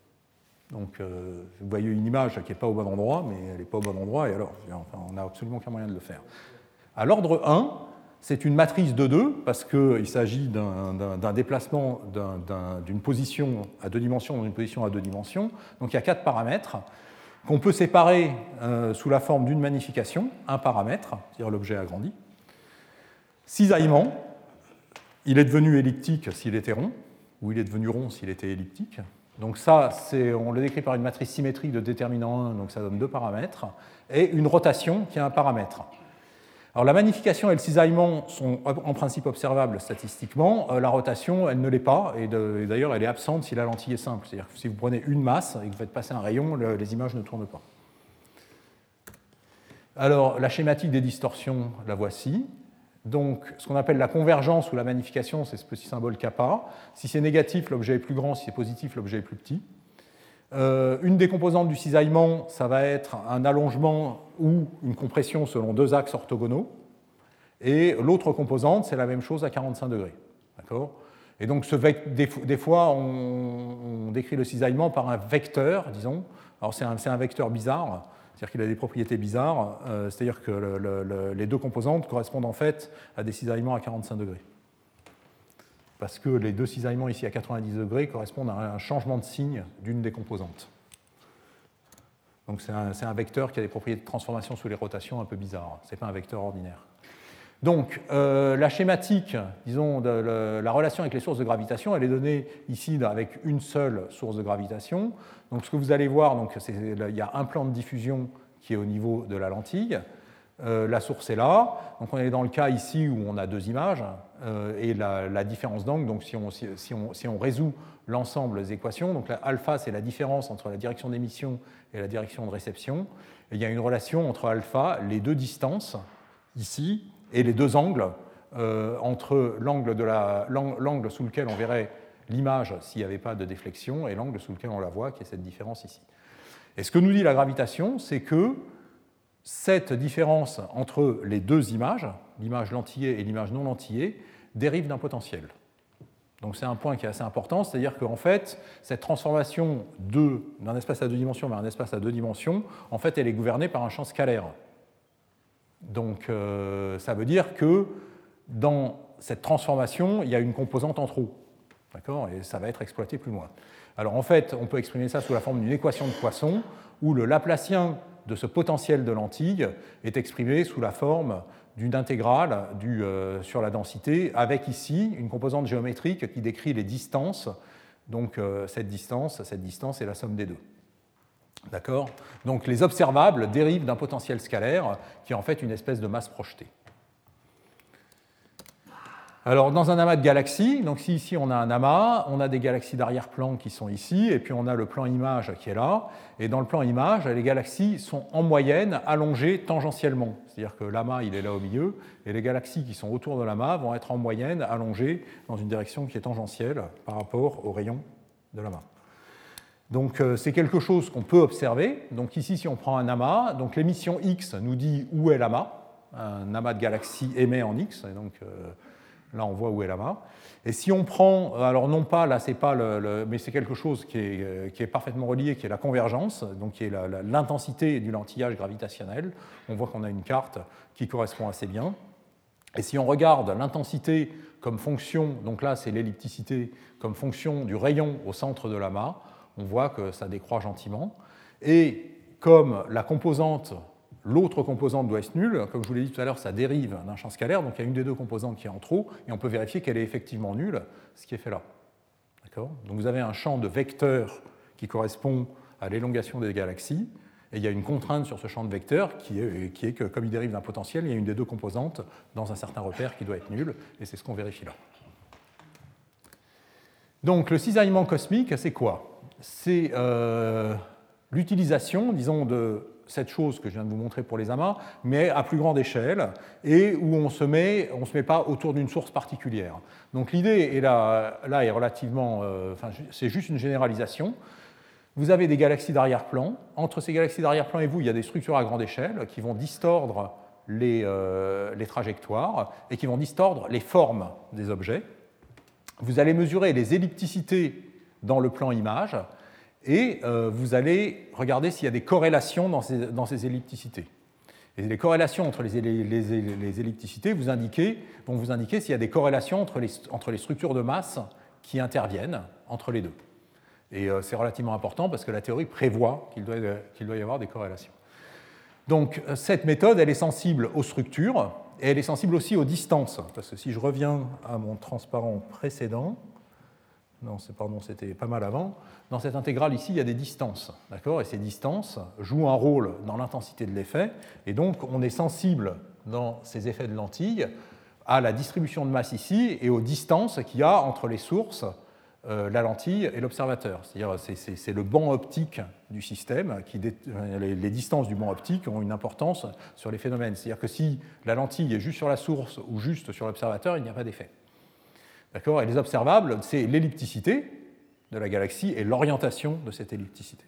Donc euh, vous voyez une image qui n'est pas au bon endroit, mais elle n'est pas au bon endroit, et alors enfin, on n'a absolument aucun moyen de le faire. À l'ordre un, c'est une matrice de deux, parce qu'il s'agit d'un, d'un, d'un déplacement d'un, d'un, d'une position à deux dimensions dans une position à deux dimensions. Donc il y a quatre paramètres qu'on peut séparer euh, sous la forme d'une magnification, un paramètre, c'est-à-dire l'objet agrandi. Cisaillement, il est devenu elliptique s'il était rond, ou il est devenu rond s'il était elliptique. Donc ça, c'est, on le décrit par une matrice symétrique de déterminant un, donc ça donne deux paramètres, et une rotation qui a un paramètre. Alors la magnification et le cisaillement sont en principe observables statistiquement. La rotation, elle ne l'est pas, et d'ailleurs elle est absente si la lentille est simple. C'est-à-dire que si vous prenez une masse et que vous faites passer un rayon, les images ne tournent pas. Alors la schématique des distorsions, la voici. Donc ce qu'on appelle la convergence ou la magnification, c'est ce petit symbole kappa. Si c'est négatif, l'objet est plus grand, si c'est positif, l'objet est plus petit. Euh, une des composantes du cisaillement, ça va être un allongement ou une compression selon deux axes orthogonaux. Et l'autre composante, c'est la même chose à quarante-cinq degrés. D'accord ? Et donc, ce vec- des, des fois, on, on décrit le cisaillement par un vecteur, disons. Alors, c'est un, c'est un vecteur bizarre, c'est-à-dire qu'il a des propriétés bizarres. Euh, c'est-à-dire que le, le, le, les deux composantes correspondent en fait à des cisaillements à quarante-cinq degrés. Parce que les deux cisaillements ici à quatre-vingt-dix degrés correspondent à un changement de signe d'une des composantes. Donc c'est un, c'est un vecteur qui a des propriétés de transformation sous les rotations un peu bizarres. Ce n'est pas un vecteur ordinaire. Donc euh, la schématique, disons, de le, la relation avec les sources de gravitation, elle est donnée ici avec une seule source de gravitation. Donc ce que vous allez voir, donc, c'est, il y a un plan de diffusion qui est au niveau de la lentille. Euh, la source est là, donc on est dans le cas ici où on a deux images, euh, et la, la différence d'angle, donc si on, si, si, on, si on résout l'ensemble des équations, donc la alpha c'est la différence entre la direction d'émission et la direction de réception, et il y a une relation entre alpha, les deux distances, ici, et les deux angles, euh, entre l'angle, de la, l'angle sous lequel on verrait l'image s'il n'y avait pas de déflexion, et l'angle sous lequel on la voit, qui est cette différence ici. Et ce que nous dit la gravitation, c'est que cette différence entre les deux images, l'image lentillée et l'image non lentillée, dérive d'un potentiel. Donc c'est un point qui est assez important, c'est-à-dire qu'en fait, cette transformation de, d'un espace à deux dimensions vers un espace à deux dimensions, en fait, elle est gouvernée par un champ scalaire. Donc euh, ça veut dire que dans cette transformation, il y a une composante en trop. D'accord ? Et ça va être exploité plus loin. Alors en fait, on peut exprimer ça sous la forme d'une équation de Poisson, où le Laplacien de ce potentiel de lentille est exprimé sous la forme d'une intégrale du, euh, sur la densité, avec ici une composante géométrique qui décrit les distances. Donc euh, cette distance, cette distance est la somme des deux. D'accord ? Donc les observables dérivent d'un potentiel scalaire qui est en fait une espèce de masse projetée. Alors, dans un amas de galaxies, donc si ici on a un amas, on a des galaxies d'arrière-plan qui sont ici, et puis on a le plan image qui est là. Et dans le plan image, les galaxies sont en moyenne allongées tangentiellement. C'est-à-dire que l'amas, il est là au milieu, et les galaxies qui sont autour de l'amas vont être en moyenne allongées dans une direction qui est tangentielle par rapport au rayon de l'amas. Donc c'est quelque chose qu'on peut observer. Donc ici, si on prend un amas, donc l'émission X nous dit où est l'amas. Un amas de galaxies émet en X, et donc euh, là on voit où est l'amas. Et si on prend, alors non pas, là c'est pas le, le mais c'est quelque chose qui est, qui est parfaitement relié, qui est la convergence, donc qui est la, la, l'intensité du lentillage gravitationnel. On voit qu'on a une carte qui correspond assez bien. Et si on regarde l'intensité comme fonction, donc là c'est l'ellipticité, comme fonction du rayon au centre de l'amas, on voit que ça décroît gentiment. Et comme la composante, l'autre composante doit être nulle, comme je vous l'ai dit tout à l'heure, ça dérive d'un champ scalaire, donc il y a une des deux composantes qui est en trop, et on peut vérifier qu'elle est effectivement nulle, ce qui est fait là. D'accord ? Donc vous avez un champ de vecteurs qui correspond à l'élongation des galaxies, et il y a une contrainte sur ce champ de vecteurs qui est, qui est que, comme il dérive d'un potentiel, il y a une des deux composantes dans un certain repère qui doit être nulle, et c'est ce qu'on vérifie là. Donc le cisaillement cosmique, c'est quoi ? C'est euh, l'utilisation, disons, de cette chose que je viens de vous montrer pour les amas, mais à plus grande échelle, et où on ne se met, on se met pas autour d'une source particulière. Donc l'idée est là, là est relativement, euh, enfin, c'est juste une généralisation. Vous avez des galaxies d'arrière-plan. Entre ces galaxies d'arrière-plan et vous, il y a des structures à grande échelle qui vont distordre les, euh, les trajectoires et qui vont distordre les formes des objets. Vous allez mesurer les ellipticités dans le plan image, et euh, vous allez regarder s'il y a des corrélations dans ces, dans ces ellipticités. Et les corrélations entre les, les, les, les ellipticités vous indiquer, vont vous indiquer s'il y a des corrélations entre les, entre les structures de masse qui interviennent entre les deux. Et euh, c'est relativement important parce que la théorie prévoit qu'il doit, qu'il doit y avoir des corrélations. Donc cette méthode, elle est sensible aux structures, et elle est sensible aussi aux distances. Parce que si je reviens à mon transparent précédent, non, c'est, pardon, c'était pas mal avant. Dans cette intégrale ici, il y a des distances, d'accord ? Et ces distances jouent un rôle dans l'intensité de l'effet, et donc on est sensible dans ces effets de lentilles à la distribution de masse ici et aux distances qu'il y a entre les sources, euh, la lentille et l'observateur. C'est-à-dire c'est, c'est, c'est le banc optique du système, qui dé... les, les distances du banc optique ont une importance sur les phénomènes. C'est-à-dire que si la lentille est juste sur la source ou juste sur l'observateur, il n'y a pas d'effet. D'accord ? Et les observables, c'est l'ellipticité de la galaxie et l'orientation de cette ellipticité.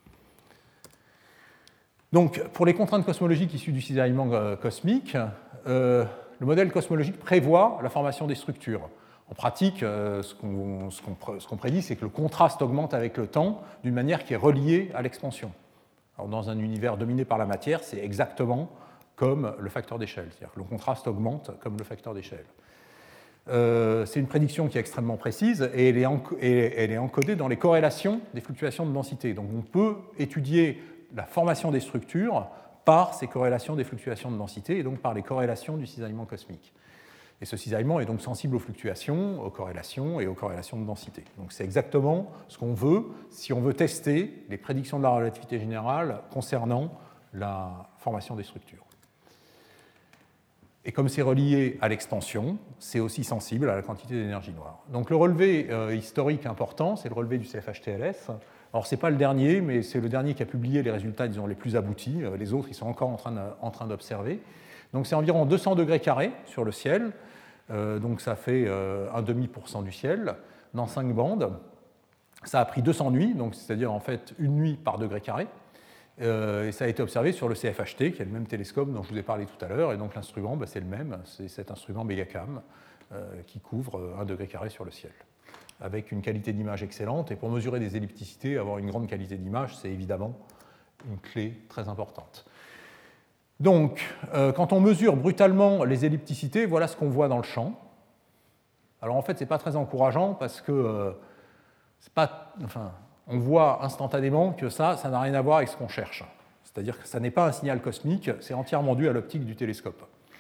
Donc, pour les contraintes cosmologiques issues du cisaillement cosmique, euh, le modèle cosmologique prévoit la formation des structures. En pratique, euh, ce, qu'on, ce, qu'on, ce qu'on prédit, c'est que le contraste augmente avec le temps d'une manière qui est reliée à l'expansion. Alors, dans un univers dominé par la matière, c'est exactement comme le facteur d'échelle. C'est-à-dire que le contraste augmente comme le facteur d'échelle. Euh, c'est une prédiction qui est extrêmement précise et elle est, enc- et elle est encodée dans les corrélations des fluctuations de densité. Donc on peut étudier la formation des structures par ces corrélations des fluctuations de densité et donc par les corrélations du cisaillement cosmique. Et ce cisaillement est donc sensible aux fluctuations, aux corrélations et aux corrélations de densité. Donc c'est exactement ce qu'on veut si on veut tester les prédictions de la relativité générale concernant la formation des structures. Et comme c'est relié à l'expansion, c'est aussi sensible à la quantité d'énergie noire. Donc le relevé euh, historique important, c'est le relevé du C F H T L S. Alors ce n'est pas le dernier, mais c'est le dernier qui a publié les résultats, disons, les plus aboutis. Les autres, ils sont encore en train, de, en train d'observer. Donc c'est environ deux cents degrés carrés sur le ciel. Euh, donc ça fait euh, un virgule cinq pour cent du ciel, dans cinq bandes. Ça a pris deux cents nuits, donc c'est-à-dire en fait une nuit par degré carré. Euh, et ça a été observé sur le C F H T, qui est le même télescope dont je vous ai parlé tout à l'heure, et donc l'instrument, bah, c'est le même, c'est cet instrument Megacam euh, qui couvre un degré carré sur le ciel, avec une qualité d'image excellente. Et pour mesurer des ellipticités, avoir une grande qualité d'image, c'est évidemment une clé très importante. Donc, euh, quand on mesure brutalement les ellipticités, voilà ce qu'on voit dans le champ. Alors en fait, ce n'est pas très encourageant parce que euh, c'est pas, enfin, on voit instantanément que ça, ça n'a rien à voir avec ce qu'on cherche. C'est-à-dire que ça n'est pas un signal cosmique, c'est entièrement dû à l'optique du télescope.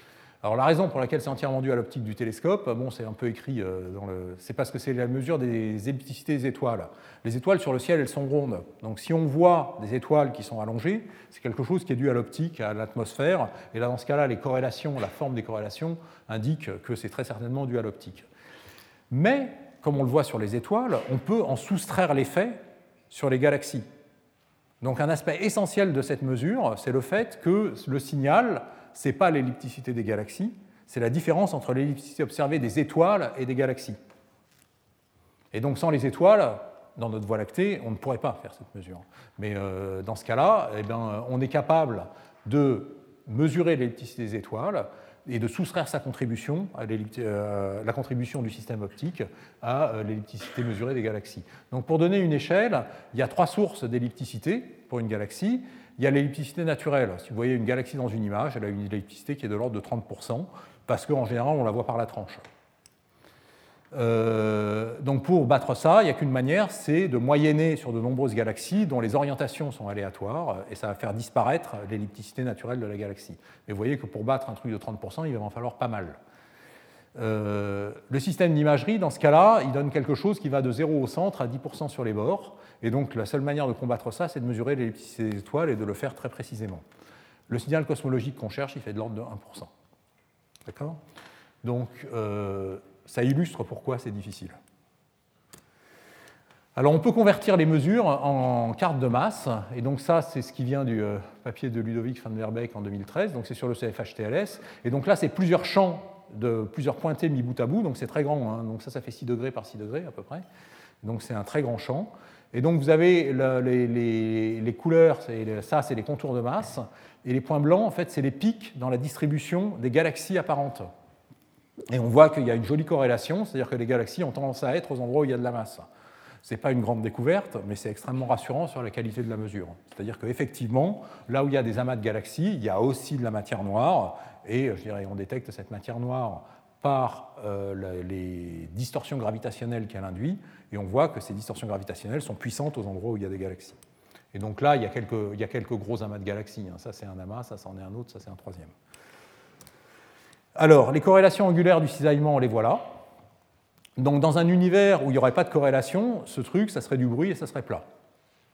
Alors la raison pour laquelle c'est entièrement dû à l'optique du télescope, bon, c'est un peu écrit dans le... c'est parce que c'est la mesure des ellipticités des étoiles. Les étoiles sur le ciel, elles sont rondes. Donc si on voit des étoiles qui sont allongées, c'est quelque chose qui est dû à l'optique, à l'atmosphère. Et là, dans ce cas-là, les corrélations, la forme des corrélations indique que c'est très certainement dû à l'optique. Mais, comme on le voit sur les étoiles, on peut en soustraire l'effet sur les galaxies. Donc un aspect essentiel de cette mesure, c'est le fait que le signal, ce n'est pas l'ellipticité des galaxies, c'est la différence entre l'ellipticité observée des étoiles et des galaxies. Et donc sans les étoiles, dans notre Voie lactée, on ne pourrait pas faire cette mesure. Mais euh, dans ce cas-là, eh bien, on est capable de mesurer l'ellipticité des étoiles et de soustraire sa contribution, à euh, la contribution du système optique à euh, l'ellipticité mesurée des galaxies. Donc pour donner une échelle, il y a trois sources d'ellipticité pour une galaxie. Il y a l'ellipticité naturelle. Si vous voyez une galaxie dans une image, elle a une ellipticité qui est de l'ordre de trente pour cent, parce qu'en général, on la voit par la tranche. Euh, donc pour battre ça, il n'y a qu'une manière, c'est de moyenner sur de nombreuses galaxies dont les orientations sont aléatoires, et ça va faire disparaître l'ellipticité naturelle de la galaxie. Mais vous voyez que pour battre un truc de trente pour cent, il va en falloir pas mal. Euh, le système d'imagerie, dans ce cas-là, il donne quelque chose qui va de zéro au centre à dix pour cent sur les bords, et donc la seule manière de combattre ça, c'est de mesurer l'ellipticité des étoiles et de le faire très précisément. Le signal cosmologique qu'on cherche, il fait de l'ordre de un pour cent. D'accord ? Donc, euh, ça illustre pourquoi c'est difficile. Alors, on peut convertir les mesures en cartes de masse, et donc ça, c'est ce qui vient du euh, papier de Ludovic van der Beek en deux mille treize, donc c'est sur le C F H T L S, et donc là, c'est plusieurs champs de plusieurs pointés mis bout à bout, donc c'est très grand, hein, donc ça, ça fait six degrés par six degrés à peu près, donc c'est un très grand champ. Et donc vous avez le, les, les, les couleurs, ça c'est les contours de masse, et les points blancs, en fait, c'est les pics dans la distribution des galaxies apparentes. Et on voit qu'il y a une jolie corrélation, c'est-à-dire que les galaxies ont tendance à être aux endroits où il y a de la masse. Ce n'est pas une grande découverte, mais c'est extrêmement rassurant sur la qualité de la mesure. C'est-à-dire qu'effectivement, là où il y a des amas de galaxies, il y a aussi de la matière noire, et je dirais, on détecte cette matière noire par euh, les distorsions gravitationnelles qu'elle induit, et on voit que ces distorsions gravitationnelles sont puissantes aux endroits où il y a des galaxies. Et donc là, il y a quelques, il y a quelques gros amas de galaxies. Ça, c'est un amas, ça, c'en est un autre, ça, c'est un troisième. Alors, les corrélations angulaires du cisaillement, on les voit là. Donc, dans un univers où il n'y aurait pas de corrélation, ce truc, ça serait du bruit et ça serait plat. D'accord ?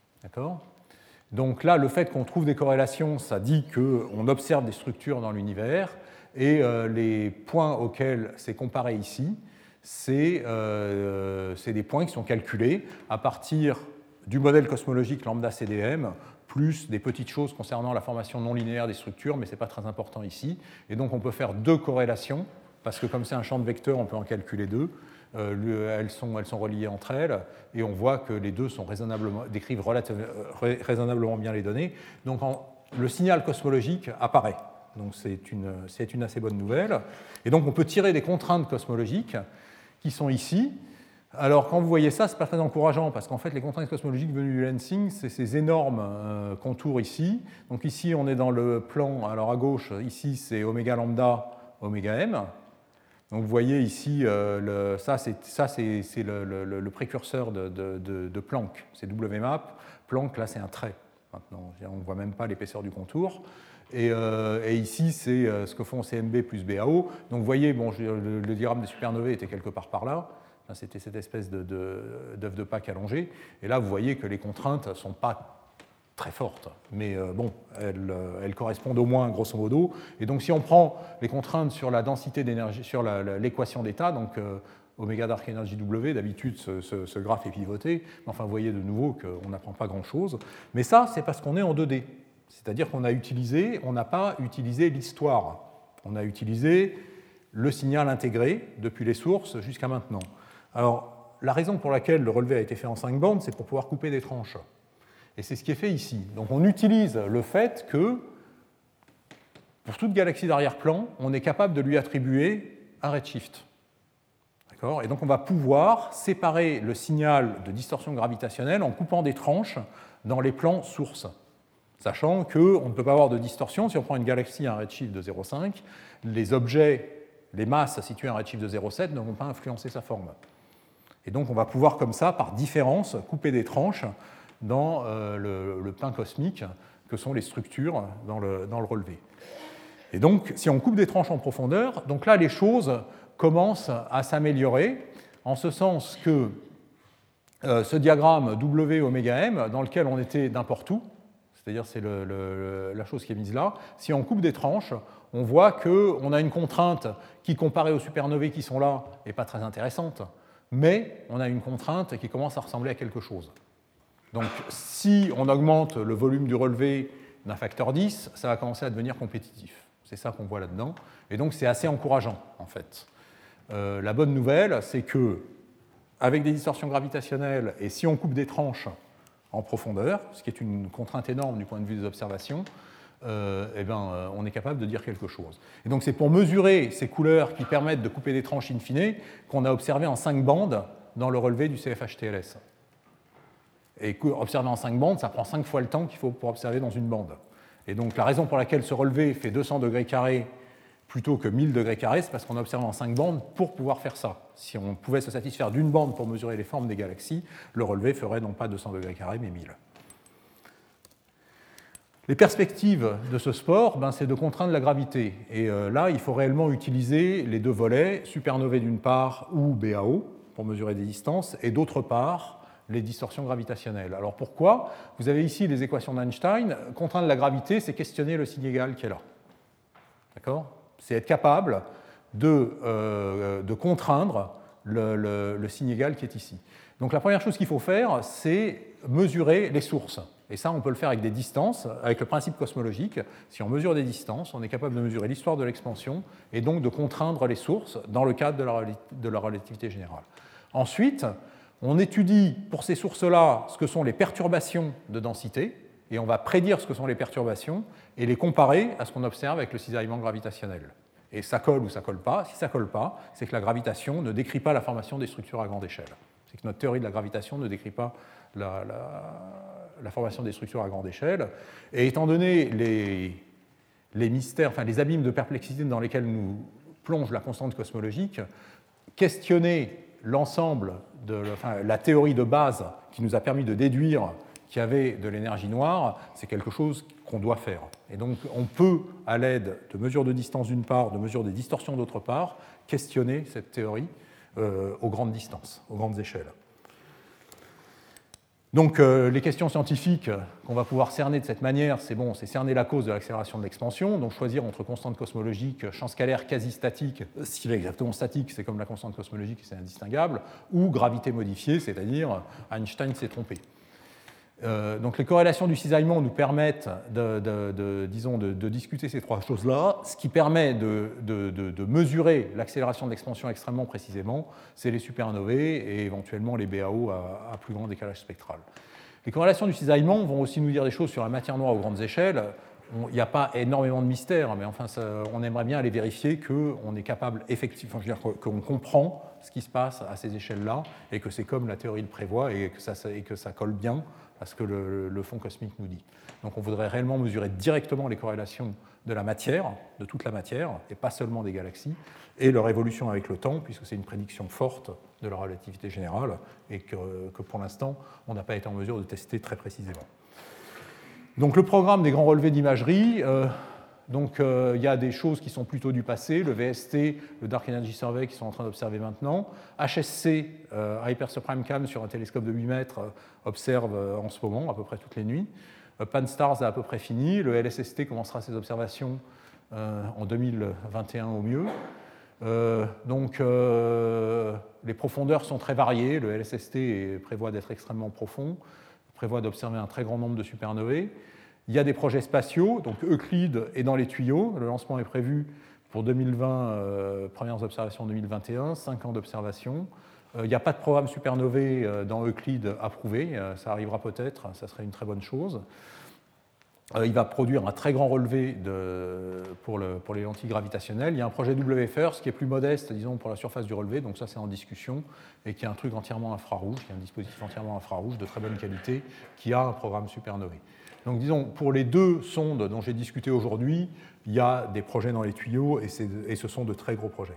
Donc là, le fait qu'on trouve des corrélations, ça dit qu'on observe des structures dans l'univers, et euh, les points auxquels c'est comparé ici, c'est euh, des points qui sont calculés à partir du modèle cosmologique lambda C D M, plus des petites choses concernant la formation non linéaire des structures, mais ce n'est pas très important ici. Et donc on peut faire deux corrélations, parce que comme c'est un champ de vecteurs, on peut en calculer deux. Euh, le, elles, sont, elles sont reliées entre elles, et on voit que les deux sont raisonnablement, décrivent raisonnablement bien les données. Donc en, le signal cosmologique apparaît. Donc c'est une, c'est une assez bonne nouvelle. Et donc on peut tirer des contraintes cosmologiques qui sont ici. Alors quand vous voyez ça, ce n'est pas très encourageant, parce qu'en fait les contraintes cosmologiques venues du lensing, c'est ces énormes euh, contours ici. Donc ici on est dans le plan, alors à gauche, ici c'est oméga lambda, oméga m. Donc vous voyez ici, euh, le, ça c'est le, le, le précurseur de, de, de, de Planck, c'est W map. Planck, là c'est un trait maintenant, on ne voit même pas l'épaisseur du contour. Et, euh, et ici c'est ce que font C M B plus B A O. Donc vous voyez, bon, le, le diagramme des supernovae était quelque part par là, c'était cette espèce d'œuf de, de, de Pâques allongé. Et là vous voyez que les contraintes ne sont pas très fortes, mais euh, bon, elles, elles correspondent au moins grosso modo. Et donc si on prend les contraintes sur la densité d'énergie, sur l'équation d'état, donc euh, oméga dark energy W, d'habitude ce, ce, ce graphe est pivoté, mais enfin vous voyez de nouveau qu'on n'apprend pas grand-chose. Mais ça, c'est parce qu'on est en deux D. C'est-à-dire qu'on a utilisé, on n'a pas utilisé l'histoire. On a utilisé le signal intégré depuis les sources jusqu'à maintenant. Alors, la raison pour laquelle le relevé a été fait en cinq bandes, c'est pour pouvoir couper des tranches. Et c'est ce qui est fait ici. Donc on utilise le fait que, pour toute galaxie d'arrière-plan, on est capable de lui attribuer un redshift. Et donc on va pouvoir séparer le signal de distorsion gravitationnelle en coupant des tranches dans les plans sources. Sachant qu'on ne peut pas avoir de distorsion, si on prend une galaxie à un redshift de zéro virgule cinq, les objets, les masses situées à un redshift de zéro virgule sept ne vont pas influencer sa forme. Et donc on va pouvoir comme ça, par différence, couper des tranches dans euh, le, le pain cosmique que sont les structures dans le, dans le relevé. Et donc, si on coupe des tranches en profondeur, donc là, les choses commencent à s'améliorer, en ce sens que euh, ce diagramme W oméga M, dans lequel on était n'importe où, c'est-à-dire c'est le, le, la chose qui est mise là, si on coupe des tranches, on voit qu'on a une contrainte qui, comparée aux supernovae qui sont là, n'est pas très intéressante, mais on a une contrainte qui commence à ressembler à quelque chose. Donc, si on augmente le volume du relevé d'un facteur dix, ça va commencer à devenir compétitif. C'est ça qu'on voit là-dedans. Et donc, c'est assez encourageant, en fait. Euh, la bonne nouvelle, c'est que, avec des distorsions gravitationnelles, et si on coupe des tranches en profondeur, ce qui est une contrainte énorme du point de vue des observations, euh, eh ben, euh, on est capable de dire quelque chose. Et donc, c'est pour mesurer ces couleurs qui permettent de couper des tranches in fine qu'on a observé en cinq bandes dans le relevé du C F H T L S. Et observer en cinq bandes, ça prend cinq fois le temps qu'il faut pour observer dans une bande. Et donc la raison pour laquelle ce relevé fait deux cents degrés carrés plutôt que mille degrés carrés, c'est parce qu'on a observé en cinq bandes pour pouvoir faire ça. Si on pouvait se satisfaire d'une bande pour mesurer les formes des galaxies, le relevé ferait non pas deux cents degrés carrés, mais mille. Les perspectives de ce sport, ben, c'est de contraindre la gravité. Et euh, là, il faut réellement utiliser les deux volets, supernovae d'une part ou B A O, pour mesurer des distances, et d'autre part, les distorsions gravitationnelles. Alors pourquoi? Vous avez ici les équations d'Einstein. Contraindre la gravité, c'est questionner le signe égal qui est là. D'accord? C'est être capable de, euh, de contraindre le, le, le signe égal qui est ici. Donc la première chose qu'il faut faire, c'est mesurer les sources. Et ça, on peut le faire avec des distances, avec le principe cosmologique. Si on mesure des distances, on est capable de mesurer l'histoire de l'expansion et donc de contraindre les sources dans le cadre de la, de la relativité générale. Ensuite, on étudie pour ces sources-là ce que sont les perturbations de densité, et on va prédire ce que sont les perturbations et les comparer à ce qu'on observe avec le cisaillement gravitationnel. Et ça colle ou ça colle pas. Si ça colle pas, c'est que la gravitation ne décrit pas la formation des structures à grande échelle. C'est que notre théorie de la gravitation ne décrit pas la, la, la formation des structures à grande échelle. Et étant donné les, les mystères, enfin les abîmes de perplexité dans lesquels nous plonge la constante cosmologique, questionner l'ensemble de enfin, la théorie de base qui nous a permis de déduire qu'il y avait de l'énergie noire, c'est quelque chose qu'on doit faire. Et donc on peut, à l'aide de mesures de distance d'une part, de mesures des distorsions d'autre part, questionner cette théorie euh, aux grandes distances, aux grandes échelles. Donc euh, les questions scientifiques qu'on va pouvoir cerner de cette manière, c'est bon, c'est cerner la cause de l'accélération de l'expansion, donc choisir entre constante cosmologique, champ scalaire quasi statique, s'il est exactement statique, c'est comme la constante cosmologique, c'est indistinguable, ou gravité modifiée, c'est-à-dire Einstein s'est trompé. Euh, donc les corrélations du cisaillement nous permettent de, de, de, disons, de, de discuter ces trois choses-là. Ce qui permet de, de, de, de mesurer l'accélération de l'expansion extrêmement précisément, c'est les supernovae et éventuellement les B A O à, à plus grand décalage spectral. Les corrélations du cisaillement vont aussi nous dire des choses sur la matière noire aux grandes échelles. Il n'y a pas énormément de mystères, mais enfin, ça, on aimerait bien aller vérifier qu'on est capable, effectivement, je veux dire, qu'on comprend ce qui se passe à ces échelles-là et que c'est comme la théorie le prévoit et que ça, et que ça colle bien à ce que le, le fond cosmique nous dit. Donc on voudrait réellement mesurer directement les corrélations de la matière, de toute la matière, et pas seulement des galaxies, et leur évolution avec le temps, puisque c'est une prédiction forte de la relativité générale, et que, que pour l'instant, on n'a pas été en mesure de tester très précisément. Donc le programme des grands relevés d'imagerie, euh, donc euh, il y a des choses qui sont plutôt du passé, le V S T, le Dark Energy Survey qui sont en train d'observer maintenant, H S C, euh, Hyper Supreme Cam sur un télescope de huit mètres, euh, observe euh, en ce moment, à peu près toutes les nuits. Euh, Pan-STARRS a à peu près fini, le L S S T commencera ses observations euh, en deux mille vingt et un au mieux. Euh, donc euh, les profondeurs sont très variées, le L S S T prévoit d'être extrêmement profond, prévoit d'observer un très grand nombre de supernovae. Il y a des projets spatiaux, donc Euclide est dans les tuyaux, le lancement est prévu pour deux mille vingt, euh, premières observations en deux mille vingt et un, cinq ans d'observation. Euh, il n'y a pas de programme supernovae euh, dans Euclide approuvé, euh, ça arrivera peut-être, ça serait une très bonne chose. Euh, il va produire un très grand relevé de, pour, le, pour les lentilles gravitationnelles. Il y a un projet W F R, ce qui est plus modeste, disons, pour la surface du relevé, donc ça c'est en discussion, et qui est un truc entièrement infrarouge, qui est un dispositif entièrement infrarouge de très bonne qualité, qui a un programme supernovae. Donc disons, pour les deux sondes dont j'ai discuté aujourd'hui, il y a des projets dans les tuyaux, et, et ce sont de très gros projets.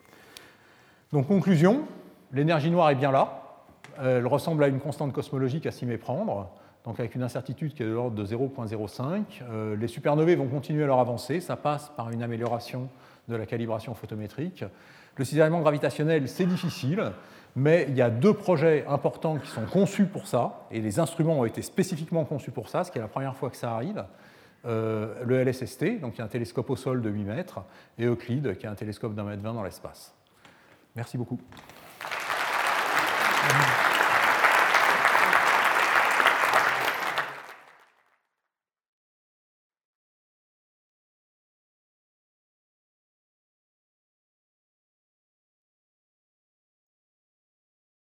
Donc conclusion, l'énergie noire est bien là, elle ressemble à une constante cosmologique à s'y méprendre. donc avec une incertitude qui est de l'ordre de zéro virgule zéro cinq. Euh, les supernovae vont continuer à leur avancer, ça passe par une amélioration de la calibration photométrique. Le cisaillement gravitationnel, c'est difficile, mais il y a deux projets importants qui sont conçus pour ça, et les instruments ont été spécifiquement conçus pour ça, ce qui est la première fois que ça arrive. Euh, le L S S T, donc qui est un télescope au sol de huit mètres, et Euclide, qui est un télescope d'un mètre vingt dans l'espace. Merci beaucoup.